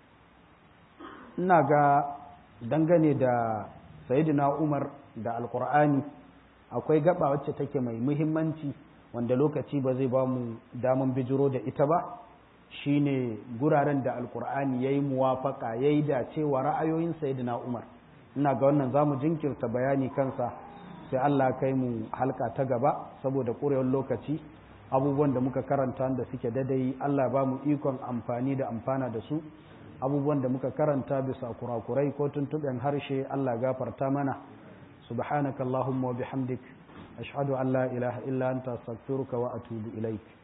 Ina ga dangane da sayyidina Umar da alqur'ani akwai gaba wacce take mai muhimmanci wanda lokaci ba zai ba mu daman bijiro da ita ba, shine guraren da alkur'ani ya yi muwafaka ya yi dace wa ra'ayoyin sayyidina Umar. Ina ga wannan za mu jinkirta bayani kansa sai Allah kai mu halka ta gaba saboda ƙurewar lokaci. Abubuwan da muka karanta da suke dadai Allah ba mu ikon amfani da amfana da su, abubuwan da muka karanta bisa kurakurai ko tuntuɓen harshe Allah gafarta mana. subhanakallahumma wa bihamdik ashhadu an la ilaha illa anta astaghfiruka wa atubu ilaik.